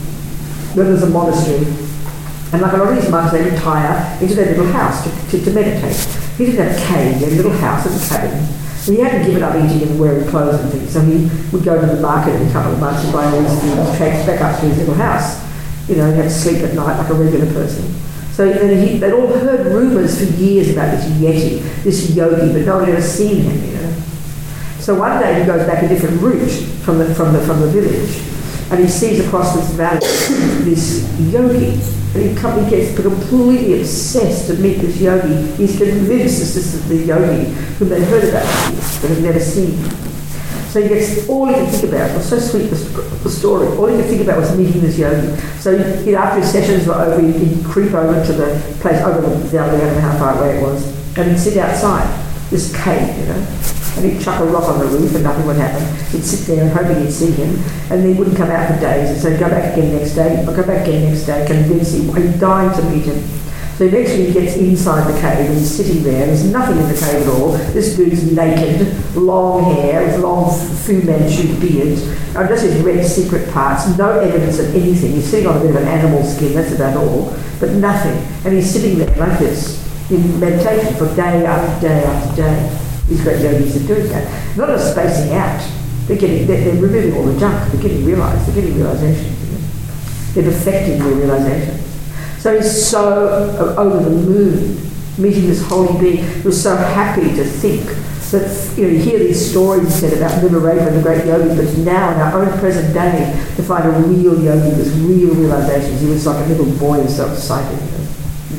A: But there's a monastery. And like a lot of these monks, they retire into their little house to, to, to meditate. He didn't have a cave, he had a little house in the cabin. And he hadn't given up eating and wearing clothes and things, so he would go to the market every couple of months and buy all these things, tracks back up to his little house. You know, he had to sleep at night like a regular person. So then he, they'd all heard rumours for years about this yeti, this yogi, but no one had ever seen him, you know. So one day he goes back a different route from the, from the, from the village, and he sees across this valley this yogi. And he, come, he gets completely obsessed to meet this yogi. He's convinced this is the yogi whom they've heard about but have never seen. So he gets, all he can think about, it was so sweet, the, the story, all he could think about was meeting this yogi. So you know, after his sessions were over, he'd, he'd creep over to the place, over the valley, I don't know how far away it was, and he'd sit outside this cave, you know. And he'd chuck a rock on the roof and nothing would happen. He'd sit there and hoping he'd see him, and then he wouldn't come out for days. And so he'd go back again next day, but go back again next day, convince him, he's dying to meet him. So eventually he gets inside the cave and he's sitting there. There's nothing in the cave at all. This dude's naked, long hair, with long Fu Manchu beard, and just his red secret parts, no evidence of anything. He's sitting on a bit of an animal skin, that's about all, but nothing. And he's sitting there like this, in meditation for day after day after day. These great yogis are doing that. Not just spacing out. They're getting, they're, they're removing all the junk. They're getting realised. They're getting realisations. You know? They're perfecting their realisations. So he's so uh, over the moon, meeting this holy being. He was so happy to think that, you know, you hear these stories said about Milarepa and the great yogi, but now in our own present day, to find a real yogi with real realisations. He was like a little boy who's so excited. You know?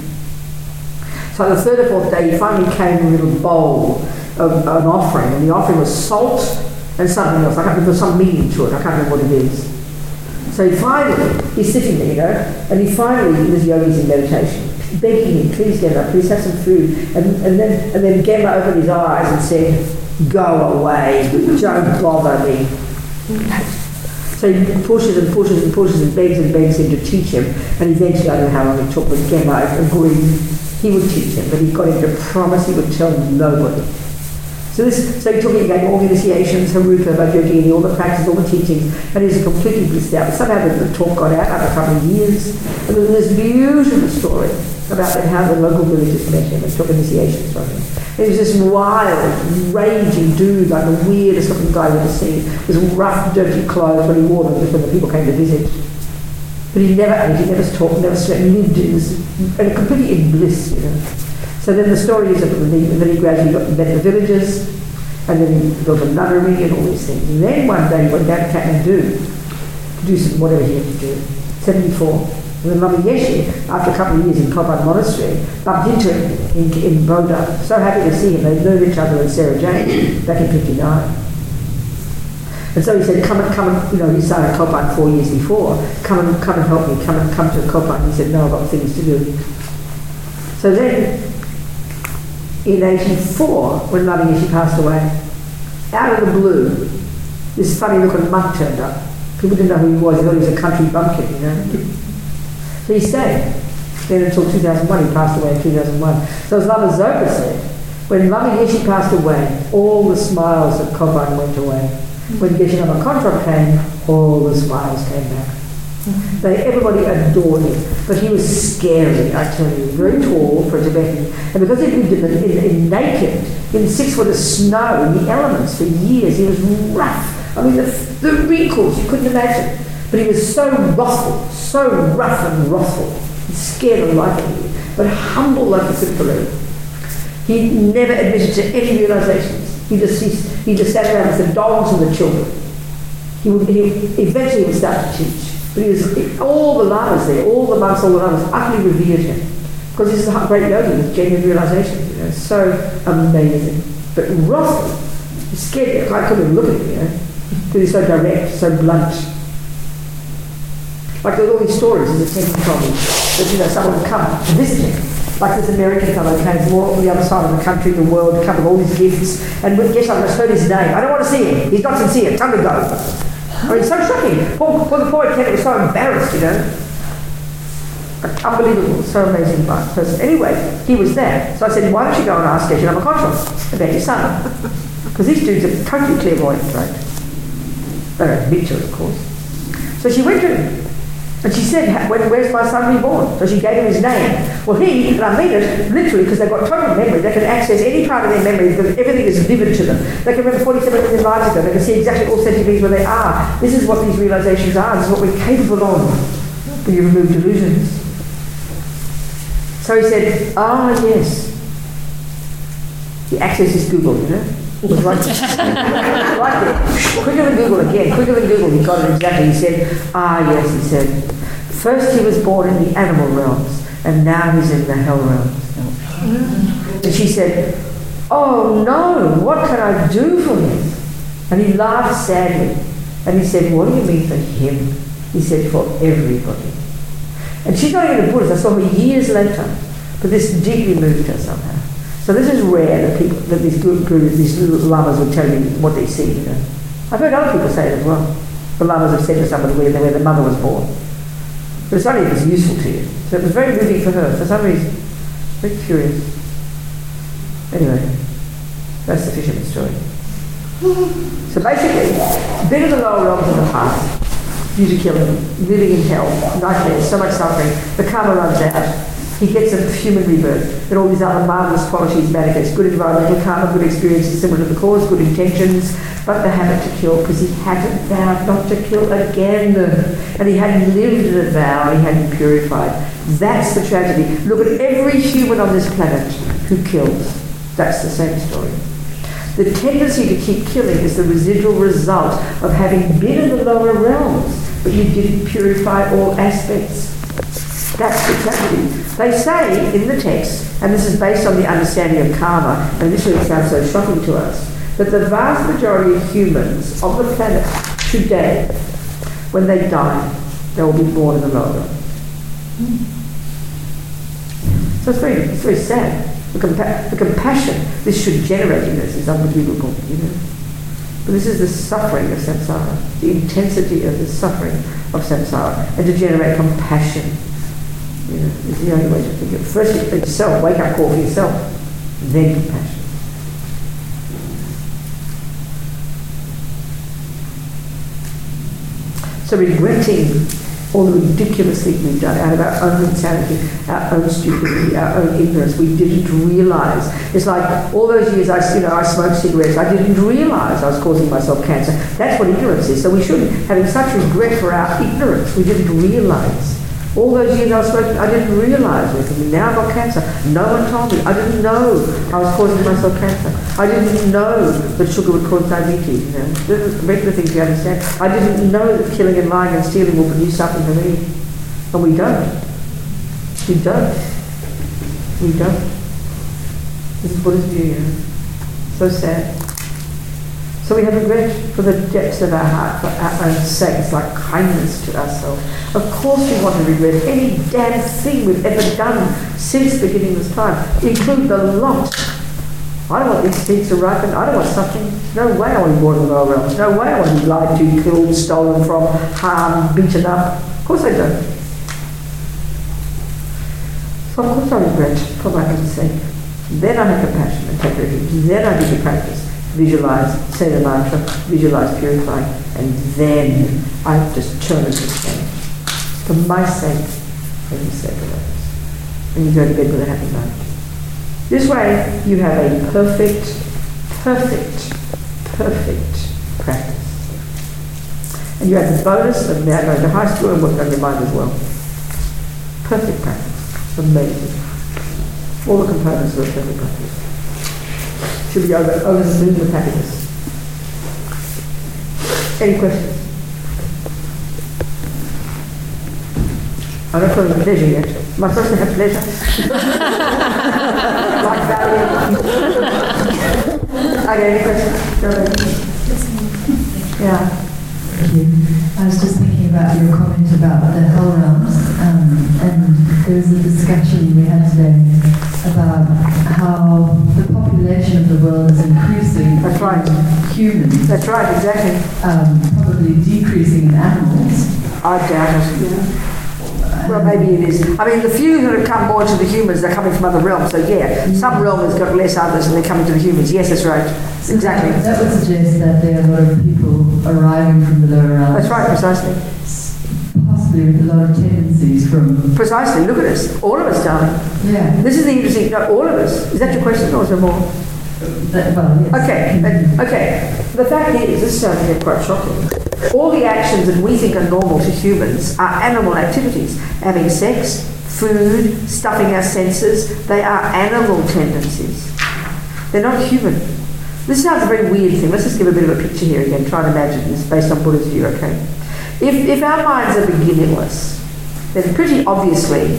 A: So the third or fourth day, he finally came in a little bowl of an offering, and the offering was salt and something else. I can't remember, there's some meaning to it. I can't remember what it is. So he finally, he's sitting there, you know, and he finally, this yogi's in meditation, begging him, please Gemma, please have some food. And, and then and then Gemma opened his eyes and said, go away, don't bother me. So he pushes and pushes and pushes and begs and begs him to teach him, and eventually, I don't know how long it took, but Gemma agreed he would teach him, but he got him to promise he would tell nobody. So this, so he took him, gave all the initiations, Haruka, Vajrayogini, all the practices, all the teachings, and he was completely blissed out. But somehow the, the talk got out after a couple of years, and there was this beautiful story about how the local villagers met him and took initiations from him. And he was this wild, raging dude, like the weirdest looking guy you've ever seen, with rough, dirty clothes when he wore them just when the people came to visit. But he never ate, he never talked, never slept, lived in this, and completely in bliss, you know. So then the story is that he gradually got to met the villagers, and then he built a nunnery and all these things. And then one day he went down to Kathmandu to do some whatever he had to do, seventy-four. And then Lama Yeshe, after a couple of years in Kopan Monastery, bumped into him in, in Boda. So happy to see him. They knew each other in Sarah Jane back in fifty-nine. And so he said, come and, come and, you know, he started Kopan four years before. Come and, come and help me, come and come to Kopan. He said, no, I've got things to do. So then, in eighty-four, when Lama Yeshe passed away, out of the blue, this funny looking monk turned up. People didn't know who he was. They thought he was a country bumpkin, you know. He stayed. Then until two thousand one, he passed away in two thousand one. So as Lama Zopa said, when Lama Yeshe passed away, all the smiles of Kobang went away. When Geshe Lama Kongtrul came, all the smiles came back. They, everybody adored him, but he was scary, I tell you, very tall for a Tibetan. And because he lived in, the, in, in naked, in six foot of snow, in the elements for years, he was rough. I mean, the, the wrinkles, you couldn't imagine. But he was so wrathful, so rough and wrathful. He scared them like anything, but humble like a could believe. He never admitted to any realizations. He just, he, he just sat around with the dogs and the children. He would, he, eventually he would start to teach. But he was, all the lamas there, all the monks, all the lamas, utterly revered him. Because this is a great yogi with genuine realizations, you know, so amazing. But wrathful, he scared you. I couldn't look at him, you know, because he's so direct, so blunt. Like there's all these stories in the temple from him, that, you know, someone would come to visit him. Like this American fellow came from all the other side of the country, the world, to come with all these gifts, and guess I just heard his name. I don't want to see him. He's not sincere. Tell me to go. I mean, so shocking. Poor, poor the poor kid was so embarrassed, you know. Like, unbelievable, so amazing person. Anyway, he was there. So I said, why don't you go and ask Geshe Lama Kongtrul about your son? Because these dudes are totally clairvoyant, right? They don't admit to it, of course. So she went to him. And she said, when, where's my son reborn? So she gave him his name. Well, he, and I mean it literally, because they've got total memory. They can access any part of their memory because everything is vivid to them. They can remember forty-seven million lives ago. They can see exactly all sentient beings where they are. This is what these realizations are. This is what we're capable of when you remove delusions. So he said, ah, yes. He accesses Google, you know. It was right, right there. Quicker than Google again, quicker than Google, he got it exactly. He said, ah yes, he said, first he was born in the animal realms, and now he's in the hell realms. And she said, oh no, what can I do for him? And he laughed sadly. And he said, what do you mean for him? He said, for everybody. And she's not even a Buddhist. I saw her years later, but this deeply moved her somehow. So this is rare that people, that these gurus, these lamas would tell you what they see, you know. I've heard other people say it as well. The lamas have said to somebody where, where the mother was born. But it's only if it's useful to you. So it was very moving for her, for some reason. Very curious. Anyway, that's the fisherman story. So basically, bit of the lower realms of the heart, due to killing, living in hell, nightmares, so much suffering, the karma runs out. He gets a human rebirth, and all these other marvellous qualities manifest. Good environmental karma, good experiences similar to the cause, good intentions, but the habit to kill, because he hadn't vowed not to kill again. And he hadn't lived in a vow, and he hadn't purified. That's the tragedy. Look at every human on this planet who kills. That's the same story. The tendency to keep killing is the residual result of having been in the lower realms, but you didn't purify all aspects. That's the tragedy. They say in the text, and this is based on the understanding of karma, and initially it sounds so shocking to us, that the vast majority of humans of the planet today, when they die, they will be born in the lower realm. So it's very, it's very sad. The, compa- the compassion this should generate in us is unbelievable, you know. But this is the suffering of samsara, the intensity of the suffering of samsara, and to generate compassion, you know, is the only way to think of it. First, you think yourself, wake up call for yourself, then compassion. So regretting all the ridiculous things we've done out of our own insanity, our own stupidity, our own ignorance. We didn't realise. It's like all those years I, you know, I smoked cigarettes. I didn't realise I was causing myself cancer. That's what ignorance is. So we shouldn't, having such regret for our ignorance, we didn't realise. All those years I was smoking, I didn't realise it. Now I've got cancer. No one told me. I didn't know I was causing myself cancer. I didn't know that sugar would cause diabetes. You know, the regular things you understand. I didn't know that killing and lying and stealing will produce something for me. And we don't. We don't. We don't. This is Buddha's view, you know. So sad. So we have regret for the depths of our heart, for our own sake. It's like kindness to ourselves. Of course we want to regret any damn thing we've ever done since the beginning of this time, include the lot. I don't want these seeds to ripen. I don't want suffering. No way I want to be born in the lower realms. No way I want to be lied to, killed, stolen from, harmed, beaten up. Of course I don't. So of course I regret for my own sake. Then I have compassion and take refuge. Then I do the practice. Visualize, say the mantra, visualize, purify, and then I just turn it to change. For my sake, and the sake of others. And you go to bed with a happy mind. This way, you have a perfect, perfect, perfect practice. And you have the bonus of now going to high school and working on your mind as well. Perfect practice. Amazing. All the components of a perfect practice. Should be over, over the moon with happiness. Any questions? I'm not feeling pleasure yet. Am I supposed to have pleasure? Like Valiant. Okay, any questions? Go ahead. Yeah.
G: Thank you. I was just thinking about your comment about the hell realms, um, and there was a discussion we had today about how the population of the world is increasing.
A: That's right.
G: In humans.
A: That's right, exactly.
G: Um, probably decreasing in animals.
A: I doubt it. Yeah. Well, maybe it is. I mean, the few that have come more to the humans, they're coming from other realms. So, yeah, some realm has got less others and they're coming to the humans. Yes, that's right.
G: So
A: Exactly.
G: That, that would suggest that there are a lot of people arriving from the lower realms.
A: That's right, precisely.
G: Possibly with a lot of tendencies from...
A: Precisely. Look at us. All of us, darling.
G: Yeah.
A: This is the interesting... No, all of us. Is that your question or is there more?
G: That, well, yes.
A: Okay, uh, okay. The fact is, this sounds get quite shocking. All the actions that we think are normal to humans are animal activities. Having sex, food, stuffing our senses, they are animal tendencies. They're not human. This sounds a very weird thing. Let's just give a bit of a picture here again. Try and imagine this based on Buddha's view, okay? If, if our minds are beginningless, then pretty obviously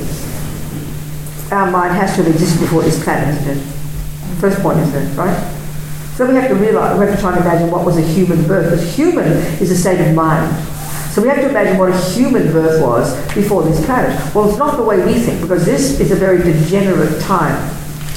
A: our mind has to have existed before this planet, isn't it? First point, isn't it, right? So we have to realise, we have to try and imagine what was a human birth. Because human is a state of mind. So we have to imagine what a human birth was before this planet. Well, it's not the way we think, because this is a very degenerate time.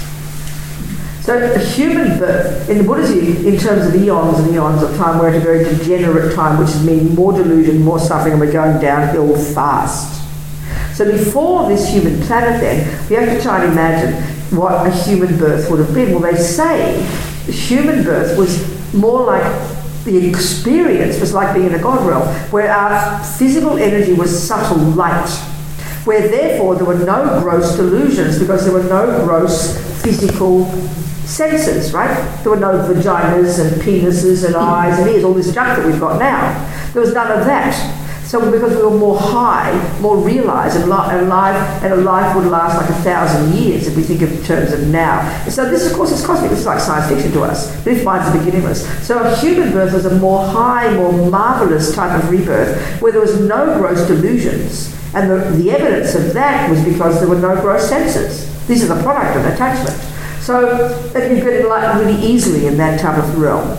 A: So a human birth, in the Buddha's view, in terms of eons and eons of time, we're at a very degenerate time, which is meaning more delusion, more suffering, and we're going downhill fast. So before this human planet then, we have to try and imagine what a human birth would have been. Well, they say human birth was more like the experience, was like being in a God realm, where our physical energy was subtle light, where therefore there were no gross delusions because there were no gross physical senses, right? There were no vaginas and penises and eyes and ears, all this junk that we've got now. There was none of that. So because we were more high, more realised, and, li- and life and a life would last like a thousand years if we think of terms of now. And so this, of course, is cosmic. This is like science fiction to us. This mind's are beginningless. So a human birth was a more high, more marvellous type of rebirth where there was no gross delusions. And the, the evidence of that was because there were no gross senses. These are the product of attachment. So that you get enlightened really easily in that type of realm.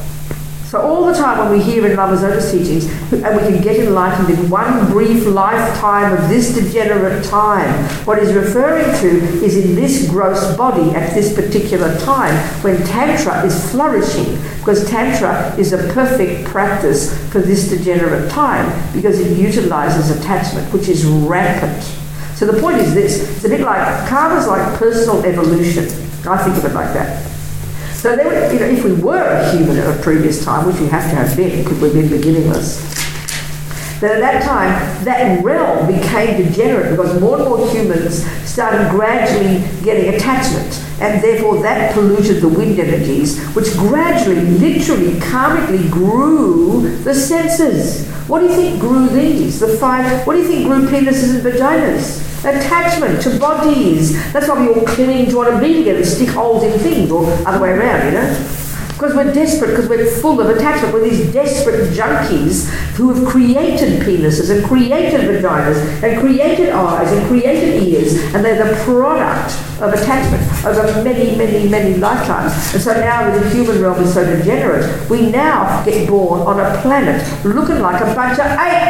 A: So all the time when we hear in Lama Zoda's teachings, and we can get enlightened in one brief lifetime of this degenerate time, what he's referring to is in this gross body at this particular time when Tantra is flourishing, because Tantra is a perfect practice for this degenerate time because it utilizes attachment, which is rampant. So the point is this, it's a bit like, karma's like personal evolution. I think of it like that. So there were, you know, if we were a human at a previous time, which we have to have been because we've been beginningless, then at that time, that realm became degenerate because more and more humans started gradually getting attachment, and therefore that polluted the wind energies, which gradually, literally, karmically grew the senses. What do you think grew these? The five, what do you think grew penises and vaginas? Attachment to bodies. That's why we all cling to want to be together, stick holes in things, or other way around, you know? Because we're desperate, because we're full of attachment. We're these desperate junkies who have created penises and created vaginas and created eyes and created ears, and they're the product of attachment over many, many, many lifetimes. And so now the human realm is so degenerate, we now get born on a planet looking like a bunch of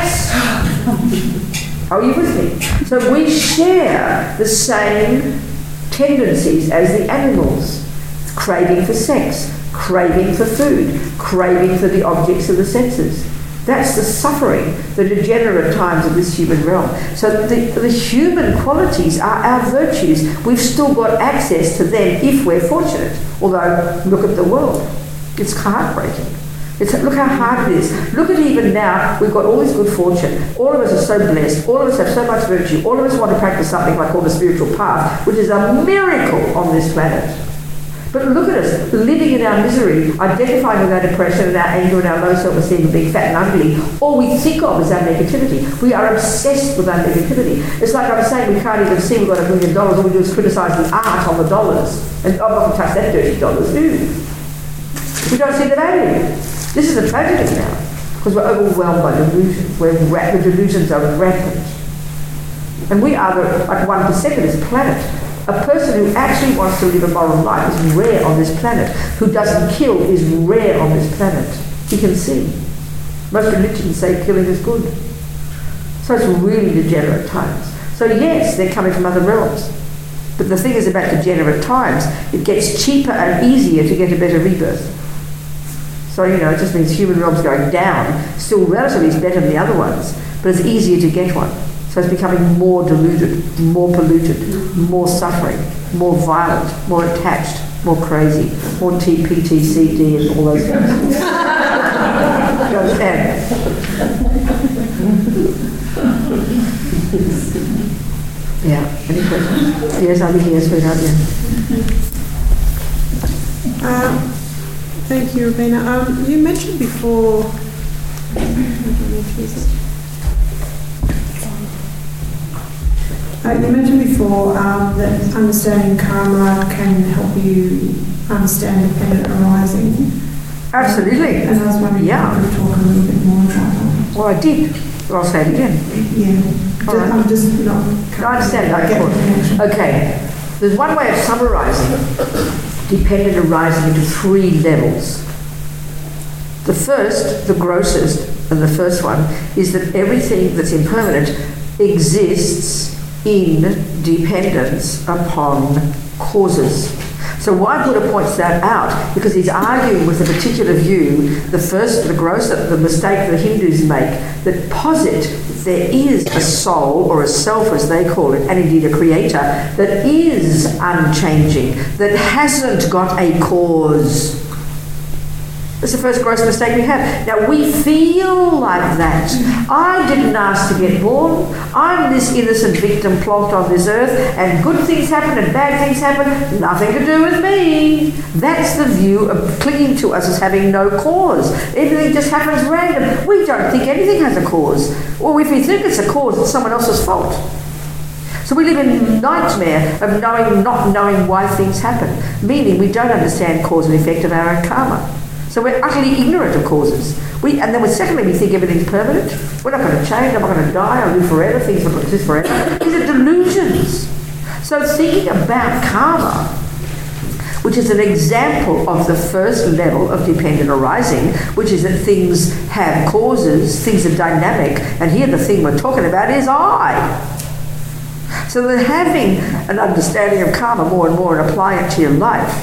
A: apes. Are you with me? So we share the same tendencies as the animals. Craving for sex, craving for food, craving for the objects of the senses. That's the suffering, the degenerate times of this human realm. So the, the human qualities are our virtues. We've still got access to them if we're fortunate. Although, look at the world. It's heartbreaking. It's, look how hard it is. Look at even now, we've got all this good fortune. All of us are so blessed. All of us have so much virtue. All of us want to practice something like called the spiritual path, which is a miracle on this planet. But look at us, living in our misery, identifying with our depression and our anger and our low self-esteem and being fat and ugly. All we think of is our negativity. We are obsessed with our negativity. It's like I was saying, we can't even see we've got a million dollars. All we do is criticise the art on the dollars. And I'm not going to touch that dirty dollars, do we? We don't see the value. This is a tragedy now, because we're overwhelmed by delusions. We're ra- the delusions are rampant. And we are the, like one percent of this planet. A person who actually wants to live a moral life is rare on this planet. Who doesn't kill is rare on this planet. You can see. Most religions say killing is good. So it's really degenerate times. So yes, they're coming from other realms. But the thing is about degenerate times, it gets cheaper and easier to get a better rebirth. So, you know, it just means human realms going down. Still relatively is better than the other ones, but it's easier to get one. So it's becoming more deluded, more polluted, more suffering, more violent, more attached, more crazy, more T P T C D and all those things. You understand? Yeah. Any questions? Yes, I'll be here, sweetheart. Yeah.
B: Uh, thank you, Ravina. Um, you mentioned before. Uh, you mentioned before um, that understanding karma can help you understand dependent arising.
A: Absolutely.
B: And I was wondering
A: Yeah.
B: if you could talk a little bit more about that.
A: Well, I did. But I'll say it again.
B: Yeah.
A: All right.
B: I'm just not...
A: I understand that,
B: Get
A: of
B: the
A: course.
B: connection.
A: Okay. There's one way of summarising dependent arising into three levels. The first, the grossest, and the first one, is that everything that's impermanent exists in dependence upon causes. So why Buddha points that out? Because he's arguing with a particular view, the first, the gross, the mistake the Hindus make, that posit there is a soul or a self as they call it, and indeed a creator, that is unchanging, that hasn't got a cause. That's the first gross mistake we have. Now, we feel like that. I didn't ask to get born. I'm this innocent victim plonked on this earth, and good things happen and bad things happen. Nothing to do with me. That's the view of clinging to us as having no cause. Everything just happens random. We don't think anything has a cause. Or if we think it's a cause, it's someone else's fault. So we live in a nightmare of knowing, not knowing why things happen, meaning we don't understand cause and effect of our own karma. So we're utterly ignorant of causes. We, and then we, secondly, we think everything's permanent. We're not going to change. I'm not going to die. I'll live forever. Things will exist forever. These are delusions. So thinking about karma, which is an example of the first level of dependent arising, which is that things have causes, things are dynamic, and here the thing we're talking about is I. So that having an understanding of karma more and more and applying it to your life,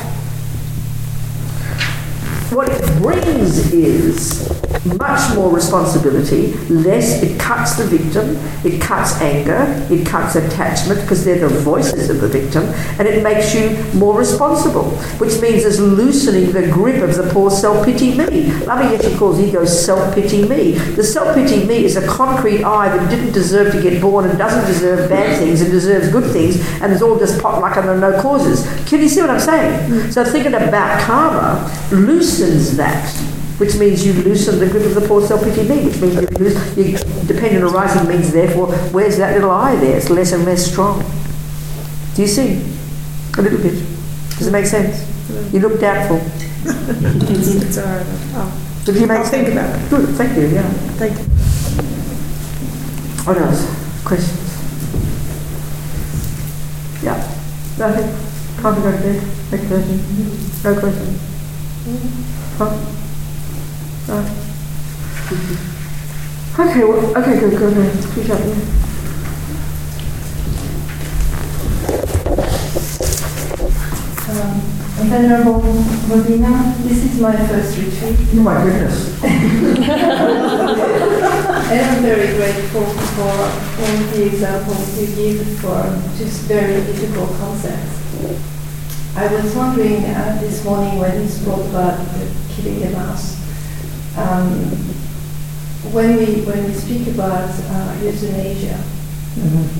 A: what it brings is much more responsibility, less, it cuts the victim, it cuts anger, it cuts attachment, because they're the voices of the victim, and it makes you more responsible, which means it's loosening the grip of the poor self-pity me. Lama Yeshe calls ego self-pity me. The self-pity me is a concrete I that didn't deserve to get born and doesn't deserve bad things and deserves good things, and it's all just potluck and there are no causes. Can you see what I'm saying? Mm. So thinking about karma loosens that, which means you loosen the grip of the poor self-pity me, which means you lose, you, dependent arising means therefore, where's that little I there? It's less and less strong. Do you see? A little bit. Does it make sense? You look doubtful.
B: it's, it's all right. Oh.
A: Did you make
B: I'll
A: sense?
B: think about it.
A: Good, thank you, yeah.
B: Thank you.
A: What else? Questions? Yeah. Nothing? Can't we go to bed? Next question? No question? Huh? No. Okay, well, okay, good, good, good. Speak up, yeah.
G: Um, I Venerable Rodina,
C: This is my first retreat,
A: Oh my goodness.
C: and I'm very grateful for all the examples you give for just very difficult concepts. I was wondering uh, this morning when you spoke about the killing the mouse. Um, when we when we speak about uh, euthanasia,
A: Mm-hmm.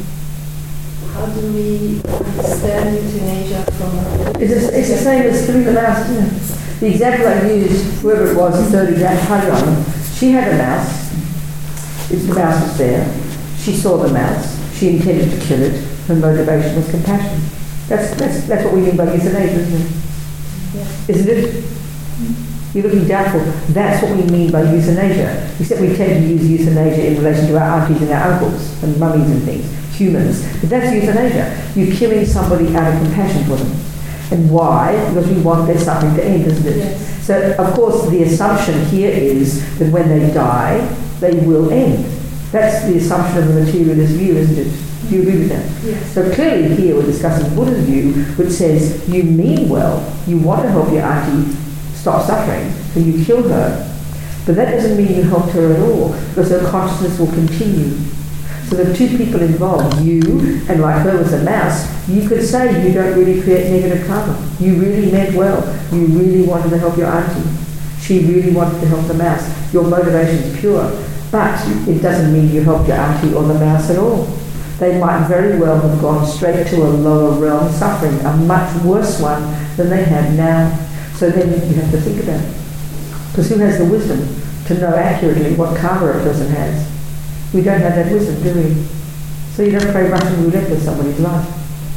C: how do we understand euthanasia from a
A: It's, a, it's the same as killing the mouse, isn't it? The example I used, whoever it was, thirty Jack Hudron, she had a mouse. It's, the mouse was there. She saw the mouse. She intended to kill it. Her motivation was compassion. That's, that's, that's what we mean by euthanasia, isn't it?
C: Yeah.
A: Isn't it? You're looking doubtful. That's what we mean by euthanasia. Except we tend to use euthanasia in relation to our aunties and our uncles and mummies and things, humans. But that's euthanasia. You're killing somebody out of compassion for them. And why? Because we want their suffering to end, isn't it?
C: Yes.
A: So, of course, the assumption here is that when they die, they will end. That's the assumption of the materialist view, isn't it? Do you agree with that?
C: Yes.
A: So clearly here we're discussing Buddha's view, which says you mean well, you want to help your auntie stop suffering, so you kill her. But that doesn't mean you helped her at all, because her consciousness will continue. So the two people involved, you and like her with the mouse, you could say you don't really create negative karma. You really meant well. You really wanted to help your auntie. She really wanted to help the mouse. Your motivation is pure. But it doesn't mean you helped your auntie or the mouse at all. They might very well have gone straight to a lower realm suffering, a much worse one than they have now. So then you have to think about it. Because who has the wisdom to know accurately what karma a person has? We don't have that wisdom, do we? So you don't play Russian roulette with somebody's life.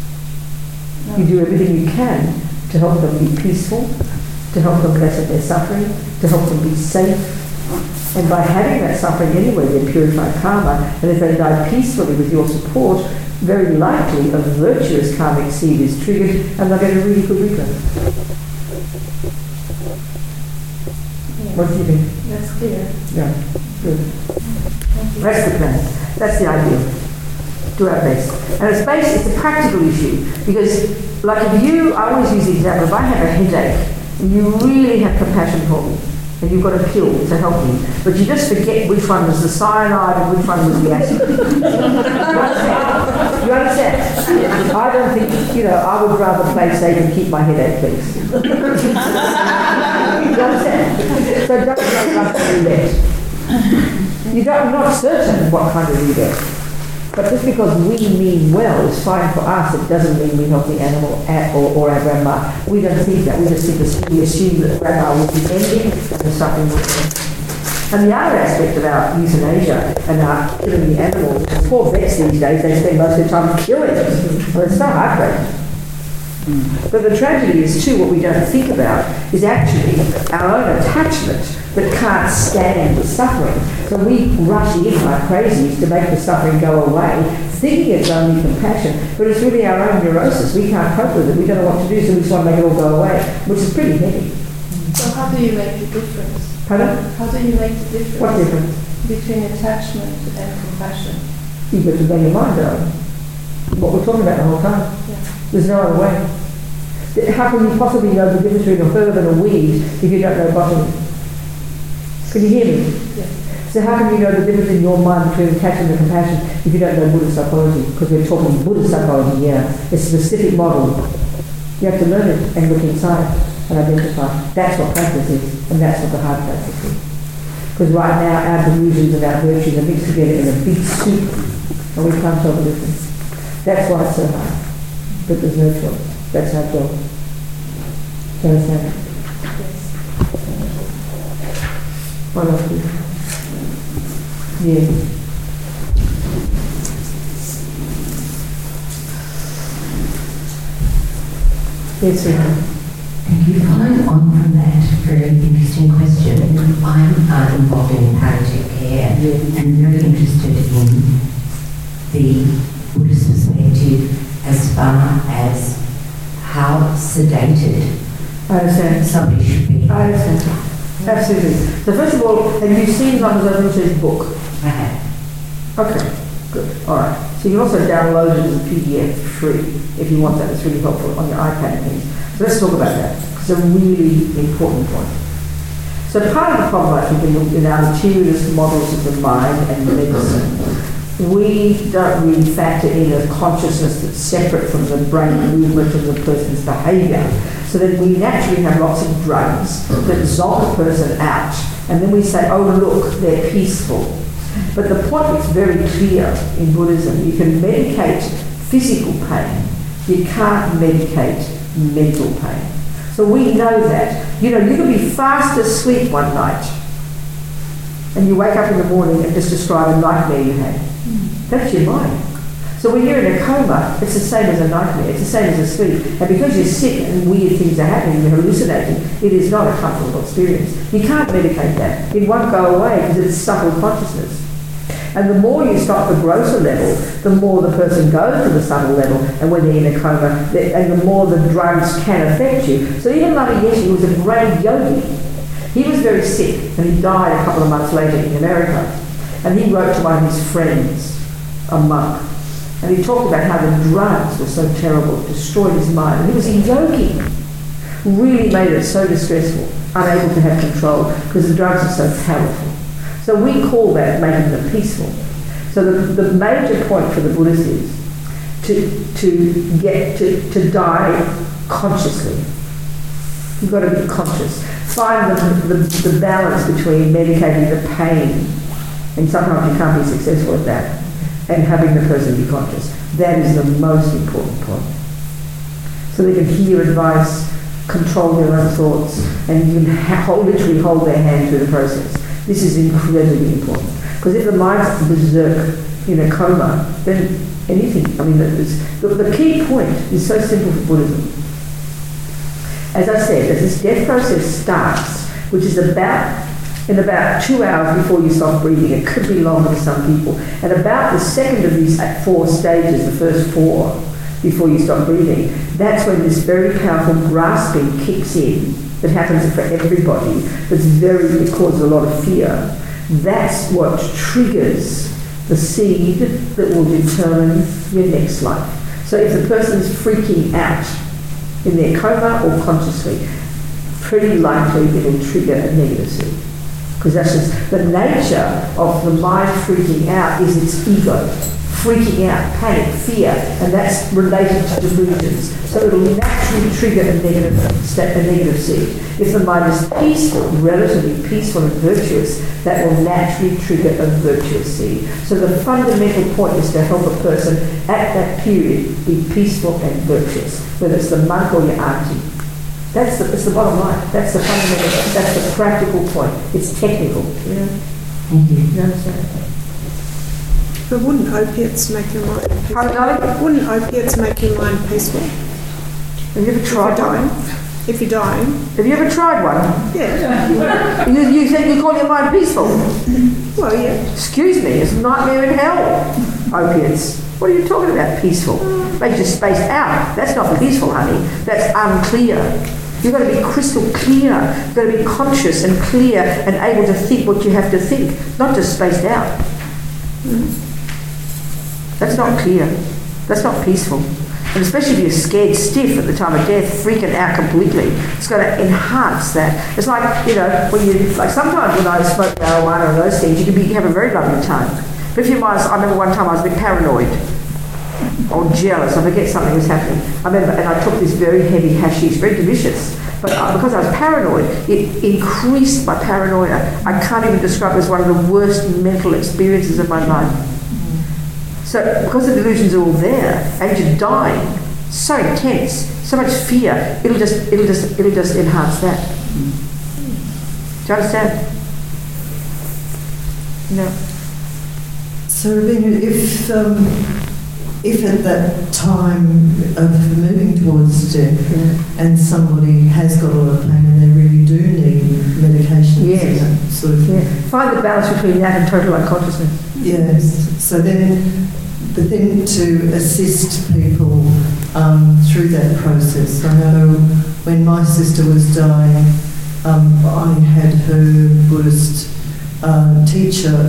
C: No.
A: You do everything you can to help them be peaceful, to help them lessen their suffering, to help them be safe. And by having that suffering anyway, they purify karma. And if they die peacefully with your support, very likely a virtuous karmic seed is triggered and they'll get a really good rebirth.
C: Yeah.
A: What do you think?
C: That's clear.
A: Yeah, good.
C: Thank you.
A: That's the plan. That's the idea. Do our best. And it's based, it's a practical issue. Because, like if you, I always use the example, if I have a headache, and you really have compassion for me, and you've got a pill to help me, but you just forget which one was the cyanide and which one was the acid. You understand? You understand? I don't think, you know, I would rather play safe and keep my headache, please. You understand? So don't go Russian roulette. You don't, you're not certain what kind of roulette. But just because we mean well is fine for us, it doesn't mean we help the animal at, or, or our grandma. We don't think that. We just think that we assume that grandma will be ending and the suffering will end. And the other aspect about euthanasia and uh, killing the animals, poor vets these days, they spend most of their time killing them. Well, it's so heartbreaking. But the tragedy is too, what we don't think about is actually our own attachment that can't stand the suffering. So we rush in like crazies to make the suffering go away, thinking it's only compassion, but it's really our own neurosis. We can't cope with it. We don't know what to do, so we just want to make it all go away, which is pretty heavy.
C: So how do you make the difference?
A: Pardon?
C: How do you make the difference?
A: What difference?
C: Between attachment and compassion.
A: You've got to know your mind, darling. What we're talking about the whole time.
C: Yeah.
A: There's no other way. How can you possibly know the difference between a herb and a weed if you don't know botany? Can you hear me?
C: Yeah.
A: So how can you know the difference in your mind between attachment and compassion if you don't know Buddhist psychology? Because we're talking Buddhist psychology, yeah. It's a specific model. You have to learn it and look inside and identify. That's what practice is, and that's what the hard practice is. Because right now our delusions and our virtues are mixed together in a big soup, and we can't tell the difference. That's why it's so hard. But there's no choice. That's our job. Do you understand?
C: Yes.
A: What else do you Yeah. Yes, sir.
H: Thank you. Following on from that very interesting question, I'm uh, involved in palliative care
A: Yeah.
H: and very interested in the Buddhist perspective as far as how sedated
A: I understand.
H: somebody should be.
A: I understand. Absolutely. So first of all, have you seen Lama Zopa's book?
H: I have.
A: Okay. Good. All right. So you can also download it as a P D F free if you want that. It's really helpful on your iPad and things. So let's talk about that. It's a really important point. So part of the problem, I think, in, in our materialist models of the mind and medicine, we don't really factor in a consciousness that's separate from the brain movement and the person's behaviour. So then we naturally have lots of drugs that zonk a person out, and then we say, oh look, they're peaceful. But the point is very clear in Buddhism. You can medicate physical pain, you can't medicate mental pain. So we know that. You know, you can be fast asleep one night and you wake up in the morning and just describe a nightmare you had. That's your mind. So when you're in a coma, it's the same as a nightmare. It's the same as a sleep. And because you're sick and weird things are happening, you're hallucinating, it is not a comfortable experience. You can't medicate that. It won't go away because it's subtle consciousness. And the more you stop the grosser level, the more the person goes to the subtle level, and when they're in a coma, and the more the drugs can affect you. So even Lama Yeshe was a great yogi. He was very sick, and he died a couple of months later in America. And he wrote to one of his friends, a monk, and he talked about how the drugs were so terrible, it destroyed his mind. And he was a yogi, really made it so distressful, unable to have control, because the drugs are so powerful. So we call that making them peaceful. So the, the major point for the Buddhists is to, to get to, to die consciously. You've got to be conscious. Find the, the, the balance between medicating the pain, and sometimes you can't be successful at that, and having the person be conscious. That is the most important point. So they can hear advice, control their own thoughts, and you can ha- hold, literally hold their hand through the process. This is incredibly important. Because if the mind's berserk in a coma, then anything, I mean, the, the key point is so simple for Buddhism. As I said, as this death process starts, which is about, in about two hours before you stop breathing, it could be longer for some people, and about the second of these four stages, the first four, before you stop breathing, that's when this very powerful grasping kicks in. That happens for everybody, that's very, it causes a lot of fear. That's what triggers the seed that will determine your next life. So if the person is freaking out in their coma or consciously, pretty likely it will trigger a negative seed. Because that's just the nature of the mind freaking out is its ego. Freaking out, panic, fear, and that's related to delusions. So it will naturally trigger a negative, a negative seed. If the mind is peaceful, relatively peaceful and virtuous, that will naturally trigger a virtuous seed. So the fundamental point is to help a person at that period be peaceful and virtuous, whether it's the monk or your auntie. That's the, it's the bottom line. That's the fundamental, that's the practical point. It's technical. You know?
H: Thank you.
A: You understand?
B: But wouldn't opiates make your mind peaceful?
A: Pardon?
B: Wouldn't opiates make your mind peaceful?
A: Have you ever tried
B: if you're dying?
A: one?
B: If you're dying?
A: Have you ever tried one?
B: Yeah.
A: You, you think you call your mind peaceful?
B: Well, yeah.
A: Excuse me, it's a nightmare in hell. Opiates. What are you talking about, peaceful? Makes you spaced out. That's not peaceful, honey. That's unclear. You've got to be crystal clear. You've got to be conscious and clear and able to think what you have to think, not just spaced out. Mm-hmm. That's not clear. That's not peaceful. And especially if you're scared stiff at the time of death, freaking out completely. It's got to enhance that. It's like, you know, when you, like sometimes when I smoke marijuana and those things, you can be, you have a very lovely time. But if your mind's, I remember one time I was a bit paranoid or jealous, I forget something was happening. I remember, and I took this very heavy hashish, very delicious. But uh, because I was paranoid, it increased my paranoia. I can't even describe it as one of the worst mental experiences of my life. So, because the delusions are all there, and you're dying, so intense, so much fear, it'll just, it'll just, it'll just enhance that. Do you understand? No.
I: So, Ravina, if um, if at that time of moving towards death, yeah, and somebody has got a lot of pain and they really do need medication,
A: yes,
I: and that sort of thing.
A: Yeah. Find the balance between that and total unconsciousness.
I: Yes. So then, but then to assist people um, through that process. I know when my sister was dying, um, I had her Buddhist uh, teacher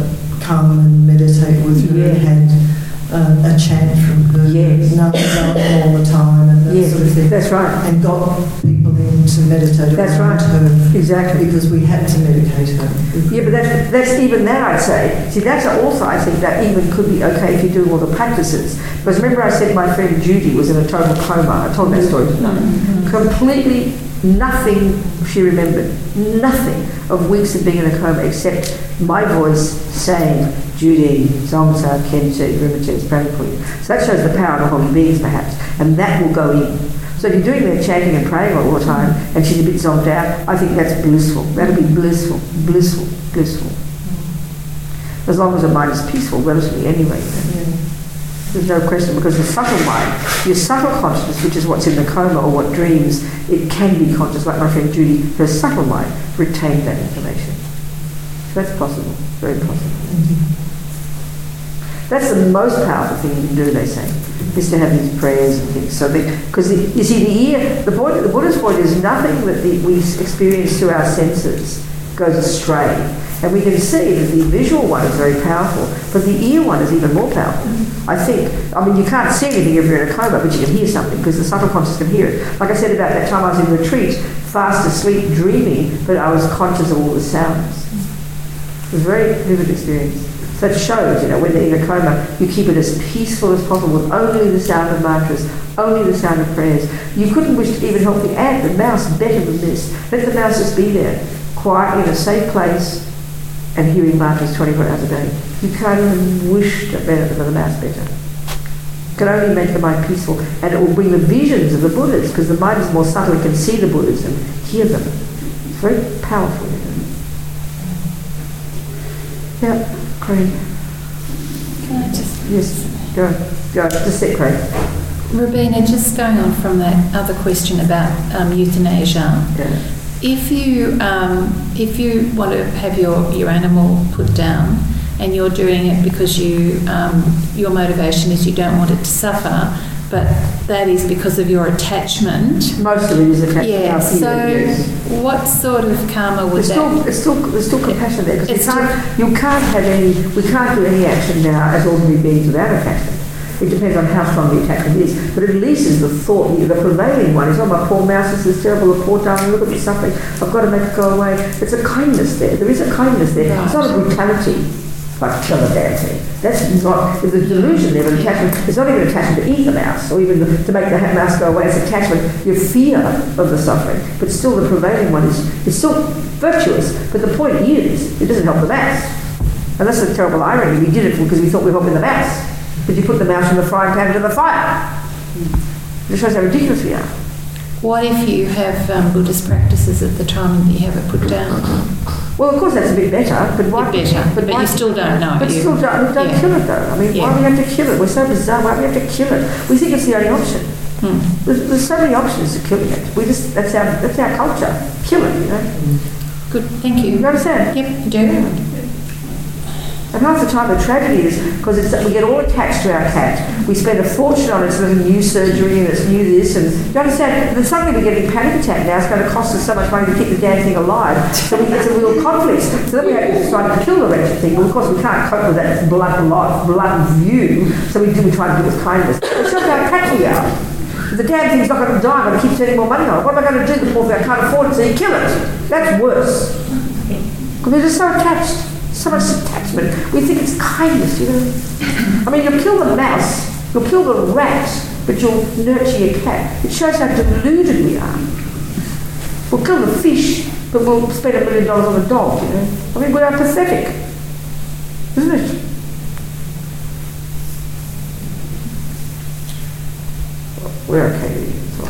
I: come and meditate with her
A: Yeah.
I: and had uh, a chant from her,
A: Yes.
I: nuns up all the time and that
A: Yes,
I: sort of thing.
A: that's right.
I: And got people in to meditate
A: That's
I: around
A: right.
I: her
A: Exactly.
I: because we had to medicate her.
A: Yeah, but that's, that's even that, I'd say. See, that's also, I think, that even could be okay if you do all the practices. Because remember I said my friend Judy was in a total coma. I told that story tonight. Completely nothing she remembered. Nothing of weeks of being in a coma except my voice saying, Judy, Zongsa, Kente, Rimate is praying for you. So that shows the power of the holy beings, perhaps. And that will go in. So if you're doing that chanting and praying all the time and she's a bit zonked out, I think that's blissful. That'll be blissful, blissful, blissful. As long as the mind is peaceful, relatively anyway. Yeah. There's no question, because the subtle mind, your subtle consciousness, which is what's in the coma or what dreams, it can be conscious, like my friend Judy, her subtle mind retained that information. So that's possible, very possible. Mm-hmm. That's the most powerful thing you can do, they say, is to have these prayers and things. So, because you see, the ear, the point, the Buddha's point is nothing that the, we experience through our senses goes astray. And we can see that the visual one is very powerful, but the ear one is even more powerful. I think, I mean, you can't see anything if you're in a coma, but you can hear something because the subtle conscious can hear it. Like I said about that time I was in retreat, fast asleep, dreaming, but I was conscious of all the sounds. It was a very vivid experience. So it shows, you know, when they're in a coma, you keep it as peaceful as possible with only the sound of mantras, only the sound of prayers. You couldn't wish to even help the ant, the mouse, better than this. Let the mouse just be there, quietly in a safe place, and hearing mantras twenty-four hours a day. You can't even wish to better for the mouse better. It can only make the mind peaceful, and it will bring the visions of the Buddhas, because the mind is more subtle, it can see the Buddhas and hear them. It's very powerful. Yeah, Craig.
D: Can I just...
A: Yes, go, go, just sit, Craig.
D: Robina, just going on from that other question about um, euthanasia.
A: Yeah.
D: If you um, if you want to have your, your animal put down and you're doing it because you um, your motivation is you don't want it to suffer, but that is because of your attachment.
A: Most of it is attachment.
D: Yeah. So,
A: yes.
D: What sort of karma would
A: There's
D: that?
A: still, it's still, there's still compassion there, because
D: It's
A: you can't, you can't have any, we can't do any action now as ordinary beings without attachment. It depends on how strong the attachment is, but at least is the thought, the prevailing one is, oh, my poor mouse, this is terrible, the poor darling, look at me suffering, I've got to make it go away. There's a kindness there. There is a kindness there.
D: Right.
A: It's not a brutality, like kill a damn thing. That's not, there's a delusion there, but attachment, it's not even attachment to eat the mouse, or even the, to make the mouse go away. It's attachment, your fear of the suffering, but still the prevailing one is, is still virtuous, but the point is, it doesn't help the mouse. And that's the terrible irony. We did it because we thought we were helping the mouse. But you put the mouse from the frying pan into the fire. It shows how ridiculous we are.
D: What if you have um, Buddhist practices at the time that you have it put down?
A: Well, of course that's a bit better, but why?
D: Bit better, but
A: why,
D: you still don't know.
A: But
D: you,
A: still don't, don't
D: yeah.
A: kill it though. I mean,
D: Yeah.
A: why do we have to kill it? We're so bizarre. Why do we have to kill it? We think it's the only option.
D: Hmm.
A: There's, there's so many options to killing it. We just that's our that's our culture. Kill it, you know.
D: Good, thank you.
A: You understand?
D: Yep, I do.
A: And half the time the tragedy is because it's we get all attached to our cat. We spend a fortune on its little new surgery and its new this, and you understand? Then suddenly we're getting panic attack now. It's going to cost us so much money to keep the damn thing alive. So we get some real conflicts. So then we have to decide to kill the wretched thing. Well, of course we can't cope with that blood life, blood view. So we do we try to do it with kindness. It shows how attached we are. If the damn thing's not going to die, I'm going to keep turning more money on it. What am I going to do? The poor thing, I can't afford it, so you kill it. That's worse. Because we're just so attached. So much attachment. We think it's kindness, you know. I mean, you'll kill the mouse, you'll kill the rat, but you'll nurture your cat. It shows how deluded we are. We'll kill the fish, but we'll spend a million dollars on a dog, you know. I mean, we are pathetic, isn't it? We're okay.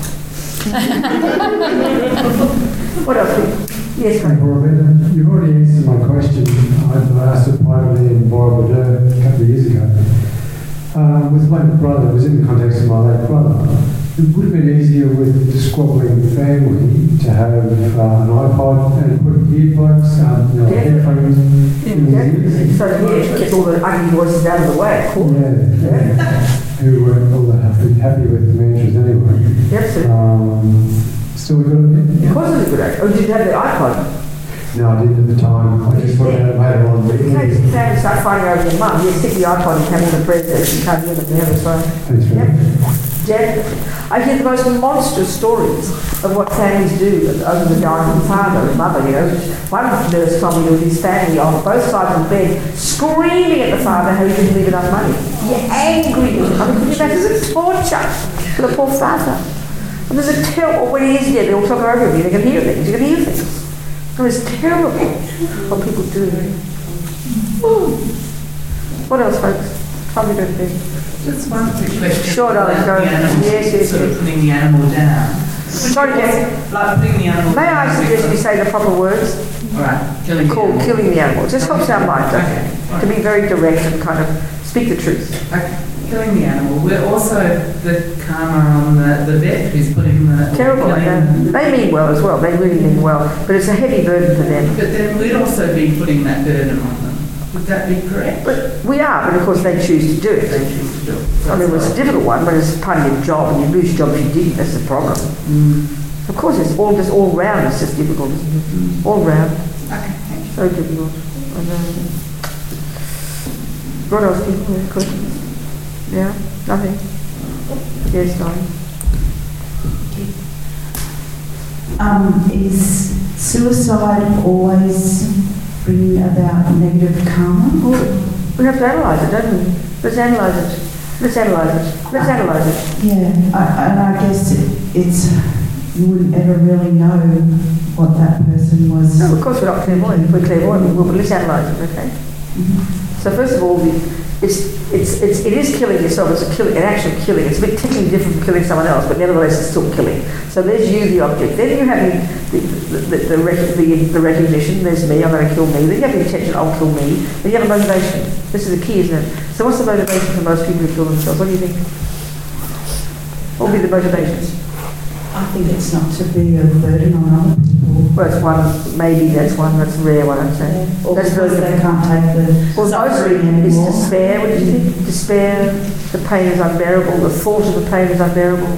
A: What else? Yes,
J: Hey, Robert, you've already answered my question. I asked it privately in Bora Bora a couple of years ago. Um, with my brother, it was in the context of my late brother. It would have been easier with the squabbling family to have uh, an iPod and put earplugs, um, you know,
A: Yeah.
J: headphones in the
A: Yeah.
J: ears.
A: So yeah, get all the ugly voices out of the way, of course.
J: Yeah, yeah. Who were all that happy, happy with the mantras anyway.
A: Yes, sir.
J: Um, still a good idea?
A: Of course it's a good idea. Oh, did you have the iPod?
J: No, I didn't at the time. I just thought about it later on. But
A: In
J: yeah,
A: case your family start fighting over your mum, you stick the iPod and have all the prayers that you can't hear them the other side.
J: Thanks very much.
A: Definitely. I hear the most monstrous stories of what families do over the dying father and mother, you know. One nurse told me with his family on both sides of the bed, screaming at the father how he didn't leave enough money. You're angry. I mean, can you imagine? It's torture for the poor father. And there's a terrible, when he is dead, they all talk over him. They can hear things. You can hear things. And it's terrible what people do. Ooh. What else, folks? How are we doing there?
K: Just one quick question.
A: Sure, darling, go.
K: Animal,
A: Yes, yes,
K: sort
A: yes.
K: of putting the animal down.
A: Sorry, Jeff.
K: Like putting the animal
A: May
K: down.
A: I suggest you say the proper words?
K: All right, killing the
A: Called
K: animal.
A: killing the animal. It just helps our mind, doesn't
K: Okay.
A: it? To be very direct and kind of speak the truth.
K: Okay, killing the animal. We're also the karma on the, the vet who's putting the...
A: Terrible, I know. They mean well as well. They really mean well. But it's a heavy burden for them.
K: But then we'd also be putting that burden on them. Would that be correct?
A: But we are, but of course they choose to do it.
K: They choose to do it.
A: I mean, it's a difficult one, but it's part of your job, and you lose your job if you didn't. That's the problem.
K: Mm.
A: Of course, it's all just all round. It's just difficult, isn't it?
K: Mm.
A: All round.
K: Okay, thank you.
A: So difficult. I know. What else? People have questions? Yeah? Nothing? Yes, darling.
L: Um, is suicide always bringing about negative karma?
A: Oh, we have to analyse it, don't we? Let's analyse it. Let's analyse it. Let's analyse it.
L: Yeah, I, and I guess it, it's, you wouldn't ever really know what that person was.
A: No, of course we're not clairvoyant. If we're clairvoyant, we will, but let's analyse it, okay?
L: Mm-hmm.
A: So first of all, the, it's, it's, it's, it is killing yourself. It's a killing, an actual killing. It's a bit technically different from killing someone else, but nevertheless it's still killing. So there's you, the object. Then you have the, the, the, the, rec- the, the recognition. There's me, I'm going to kill me. Then you have the intention, I'll kill me. Then you have a motivation. This is the key, isn't it? So what's the motivation for most people who kill themselves? What do you think? What would be the motivations?
L: I think it's not to be a burden on other people.
A: Well, that's one, maybe that's one, that's a rare one, I'd say.
L: Yeah. Or
A: That's
L: because
A: really
L: they can't take the
A: Well,
L: suffering
A: mostly is
L: anymore.
A: despair. What do you think? Despair, the pain is unbearable, the thought of the pain is unbearable.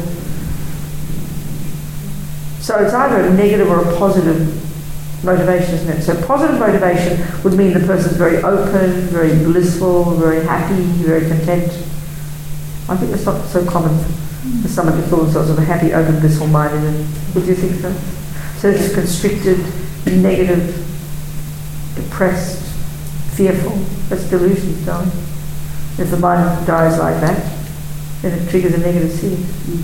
A: So it's either a negative or a positive motivation, isn't it? So positive motivation would mean the person's very open, very blissful, very happy, very content. I think it's not so common for someone to kill themselves with a happy, open, blissful mind, is it? Would you think so? So it's constricted, negative, depressed, fearful. That's delusions, darling. If the mind dies like that, then it triggers a negative seed.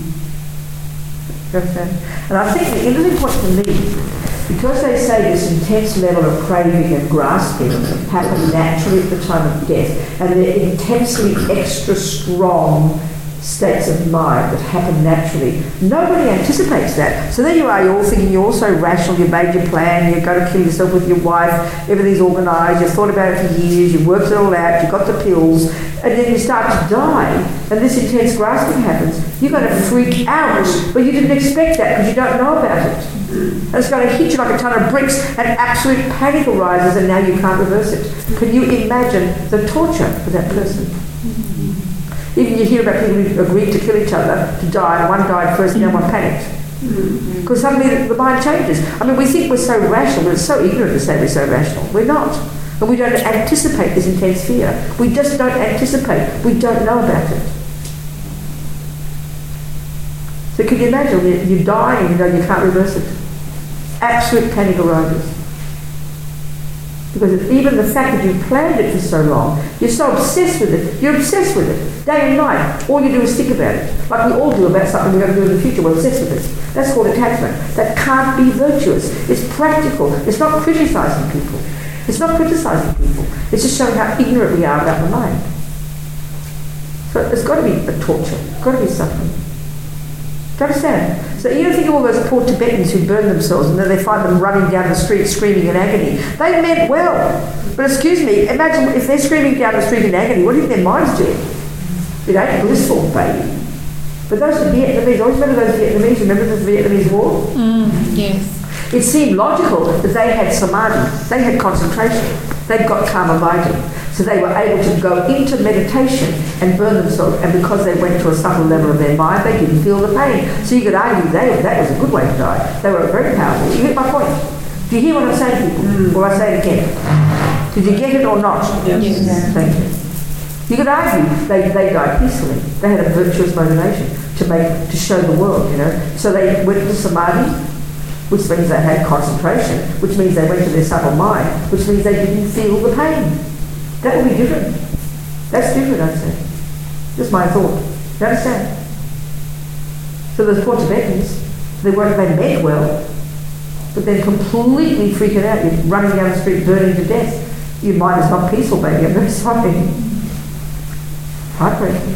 A: You understand? And I think the interesting point for me, because they say this intense level of craving and grasping happen naturally at the time of death, and they're intensely extra strong states of mind that happen naturally. Nobody anticipates that. So there you are, you're all thinking you're all so rational, you've made your plan, you're going to kill yourself with your wife, everything's organised, you've thought about it for years, you've worked it all out, you've got the pills, and then you start to die, and this intense grasping happens, you're going to freak out, but you didn't expect that because you don't know about it. And it's going to hit you like a ton of bricks, and absolute panic arises, and now you can't reverse it. Can you imagine the torture for that person? Even you hear about people who agreed to kill each other, to die, and one died first and the other one panicked. Because suddenly the mind changes. I mean, we think we're so rational, but it's so ignorant to say we're so rational. We're not. And we don't anticipate this intense fear. We just don't anticipate. We don't know about it. So can you imagine, you, you die and you know you can't reverse it. Absolute panic arises. Because even the fact that you've planned it for so long, you're so obsessed with it, you're obsessed with it, day and night. All you do is think about it. Like we all do about something we're going to do in the future, we're obsessed with it. That's called attachment. That can't be virtuous. It's practical. It's not criticising people. It's not criticising people. It's just showing how ignorant we are about the mind. So there's got to be a torture. There's got to be suffering. Do you understand? So you don't think of all those poor Tibetans who burn themselves and then they find them running down the street screaming in agony. They meant well. But excuse me, imagine if they're screaming down the street in agony, what do you think their minds do? It ain't blissful, baby. But those Vietnamese, always remember those Vietnamese, remember the Vietnamese War?
D: Mm, yes.
A: It seemed logical that they had samadhi, they had concentration, they'd got karma bhajam. So they were able to go into meditation and burn themselves, and because they went to a subtle level of their mind, they didn't feel the pain. So you could argue they, that was a good way to die. They were very powerful. You get my point? Do you hear what I'm saying, people? Mm. Or I say it again? Did you get it or not?
D: Yes.
A: Yes. Thank you. You could argue they, they died peacefully. They had a virtuous motivation to make to show the world, you know. So they went to samadhi, which means they had concentration, which means they went to their subtle mind, which means they didn't feel the pain. That would be different. That's different, I'd say. Just my thought. You understand? So those poor Tibetans, they weren't, they meant well, but then completely freaking out. You're running down the street, burning to death. Your mind is not peaceful, baby. I'm very sorry. Heartbreaking.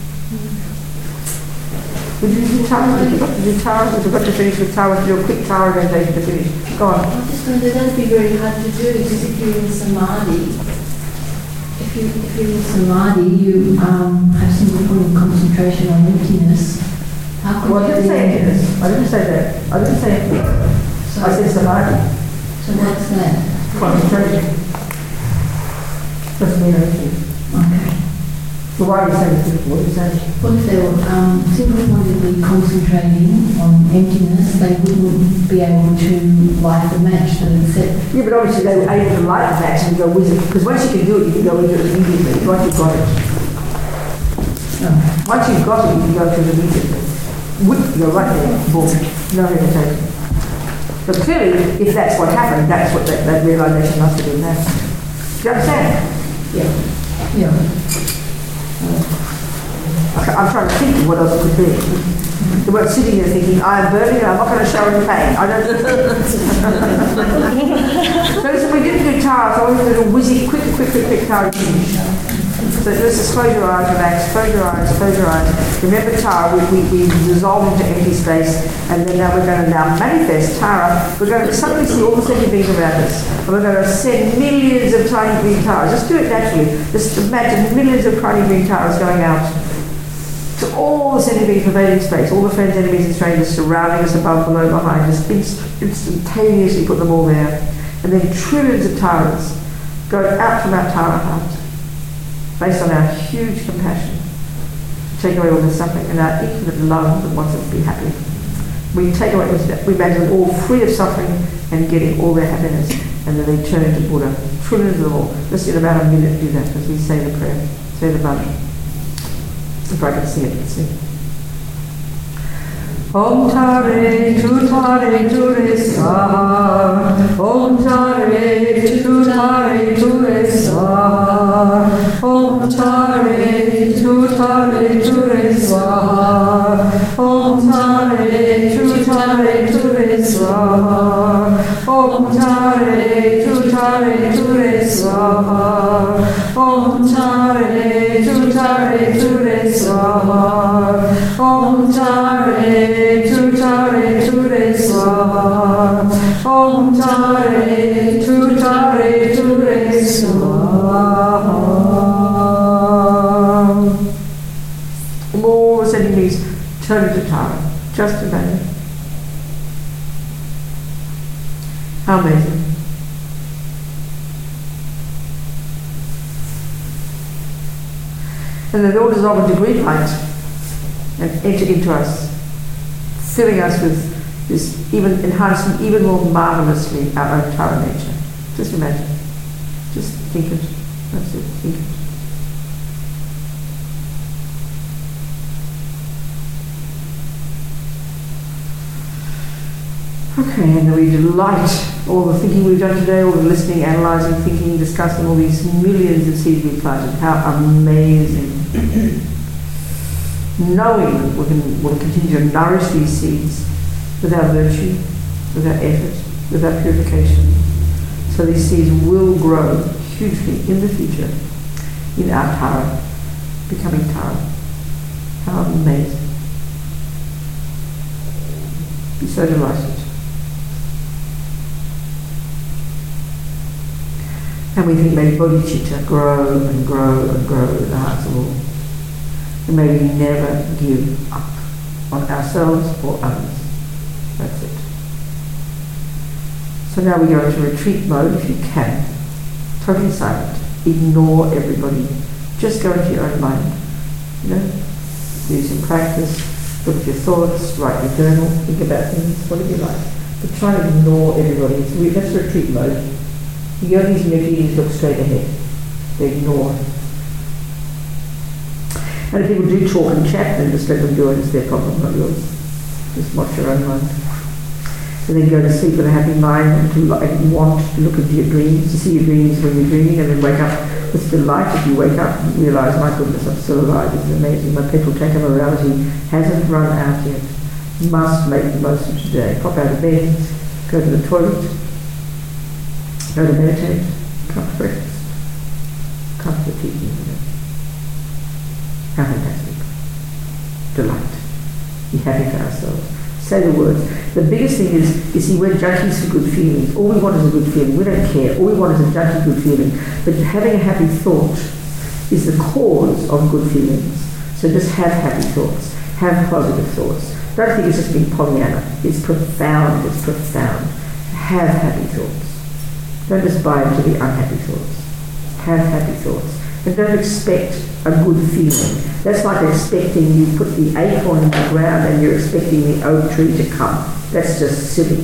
A: Would you do Tara? Would you got to do Tara? Would you got to finish with Tara? Do a quick Tara organization to finish. Go on.
M: I just wonder, that'd be very hard to do because if you're in samadhi, if you if you're in samadhi, you um, have single point of concentration on emptiness. How could
A: Well, I
M: you
A: didn't
M: be-
A: say emptiness. I didn't say that. I didn't say emptiness.
M: So,
A: I said samadhi.
M: so what's that?
A: Concentration. Doesn't mean anything.
M: Okay.
A: So why are you saying it's difficult? What are you saying?
M: What if they were um, single-pointedly concentrating on emptiness? They wouldn't be able to light the match that had set.
A: Yeah, but obviously they were able to light the match and go with it. Because once you can do it, you can go into it immediately. Once you've got it.
M: No.
A: Once you've got it, you can go to it immediately. Whip, you're right there. Boom. No hesitation. But clearly, if that's what happened, that's what that, that realization must have been there. Do you understand?
M: Yeah. Yeah.
A: I'm trying to think of what else it could be. They weren't sitting there thinking, I am burning and I'm not going to show any pain. I don't So listen, we didn't do Tara, so I wanted to do a whizzy, quick, quick, quick, quick Tara. So let's just close your eyes, relax, close your eyes, close your eyes. Remember Tara, we, we, we dissolve into empty space, and then now we're going to now manifest Tara. We're going to suddenly see all the sentient beings around us. And we're going to send millions of tiny green Taras. Just do it naturally. Just imagine millions of tiny green Taras going out to all the sentient beings pervading space, all the friends, enemies, and strangers surrounding us above, below, behind us. Inst- instantaneously put them all there. And then trillions of Taras go out from our Tara heart, based on our huge compassion, to take away all the suffering and our infinite love that wants us to be happy. We take away, we imagine them all free of suffering and getting all their happiness, and then they turn into Buddha. Trillions of them all. Just in about a minute do that as we say the prayer, say the mantra. If I can see it, let's see. Om Tare Tu Tare Tu Re Swaha. Om Tare Tu Tare Tu Re Swaha. Om Tare Tu Tare Tu Re Swaha. Om Tare Tu Tare Tu Re Swaha. Om Tare Tu Tare Tu Re Swaha. Om Tare Tu Tare Tu Re Swaha. Om Tare Tu Tare Tu Re Swaha. Om Tare Tu Tare Tu Re Swaha. All the enemies turn to Tara. Just imagine. How amazing. And then they all dissolve into green light and enter into us, filling us with this, even enhancing even more marvelously our own Tara nature. Just imagine. Just think it. That's it. Think it. Okay, and then we delight all the thinking we've done today, all the listening, analysing, thinking, discussing all these millions of seeds we've planted. How amazing. Knowing we can, we'll continue to nourish these seeds with our virtue, with our effort, with our purification. So these seeds will grow hugely in the future in our Tara, becoming Tara. How amazing. Be so delighted. And we think may bodhicitta grow and grow and grow in the hearts of all. And may we never give up on ourselves or others. That's it. So now we go into retreat mode if you can. Totally silent. Ignore everybody. Just go into your own mind. You know? Do some practice. Look at your thoughts. Write your journal. Think about things. Whatever you like. But try to ignore everybody. So we, that's retreat mode. The yogis and yogis look straight ahead. They ignore. And if people do talk and chat, then just let them do it. It's their problem, not yours. Just watch your own mind. And then go to sleep with a happy mind and to like, want to look into your dreams, to see your dreams when you're dreaming, and then wake up with delight. If you wake up and realise, my goodness, I'm still alive. This is amazing. My petrol tank of morality hasn't run out yet. Must make the most of today. Pop out of bed, go to the toilet, go to meditate, come to breakfast, come to the teaching. How fantastic. Delight. Be happy for ourselves. Say the words. The biggest thing is, you see, we're junkies for good feelings. All we want is a good feeling. We don't care. All we want is a junky good feeling. But having a happy thought is the cause of good feelings. So just have happy thoughts. Have positive thoughts. Don't think it's just being Pollyanna. It's profound. It's profound. Have happy thoughts. Don't just buy into the unhappy thoughts. Have happy thoughts. And don't expect a good feeling. That's like expecting you put the acorn in the ground and you're expecting the oak tree to come. That's just silly.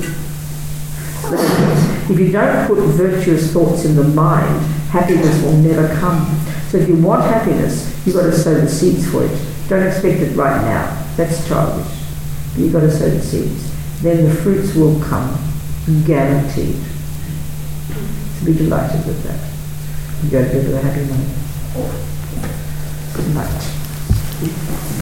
A: If you don't put virtuous thoughts in the mind, happiness will never come. So if you want happiness, you've got to sow the seeds for it. Don't expect it right now. That's childish. But you've got to sow the seeds. Then the fruits will come. Guaranteed. So be delighted with that. You go to bed with a happy mind. Good night.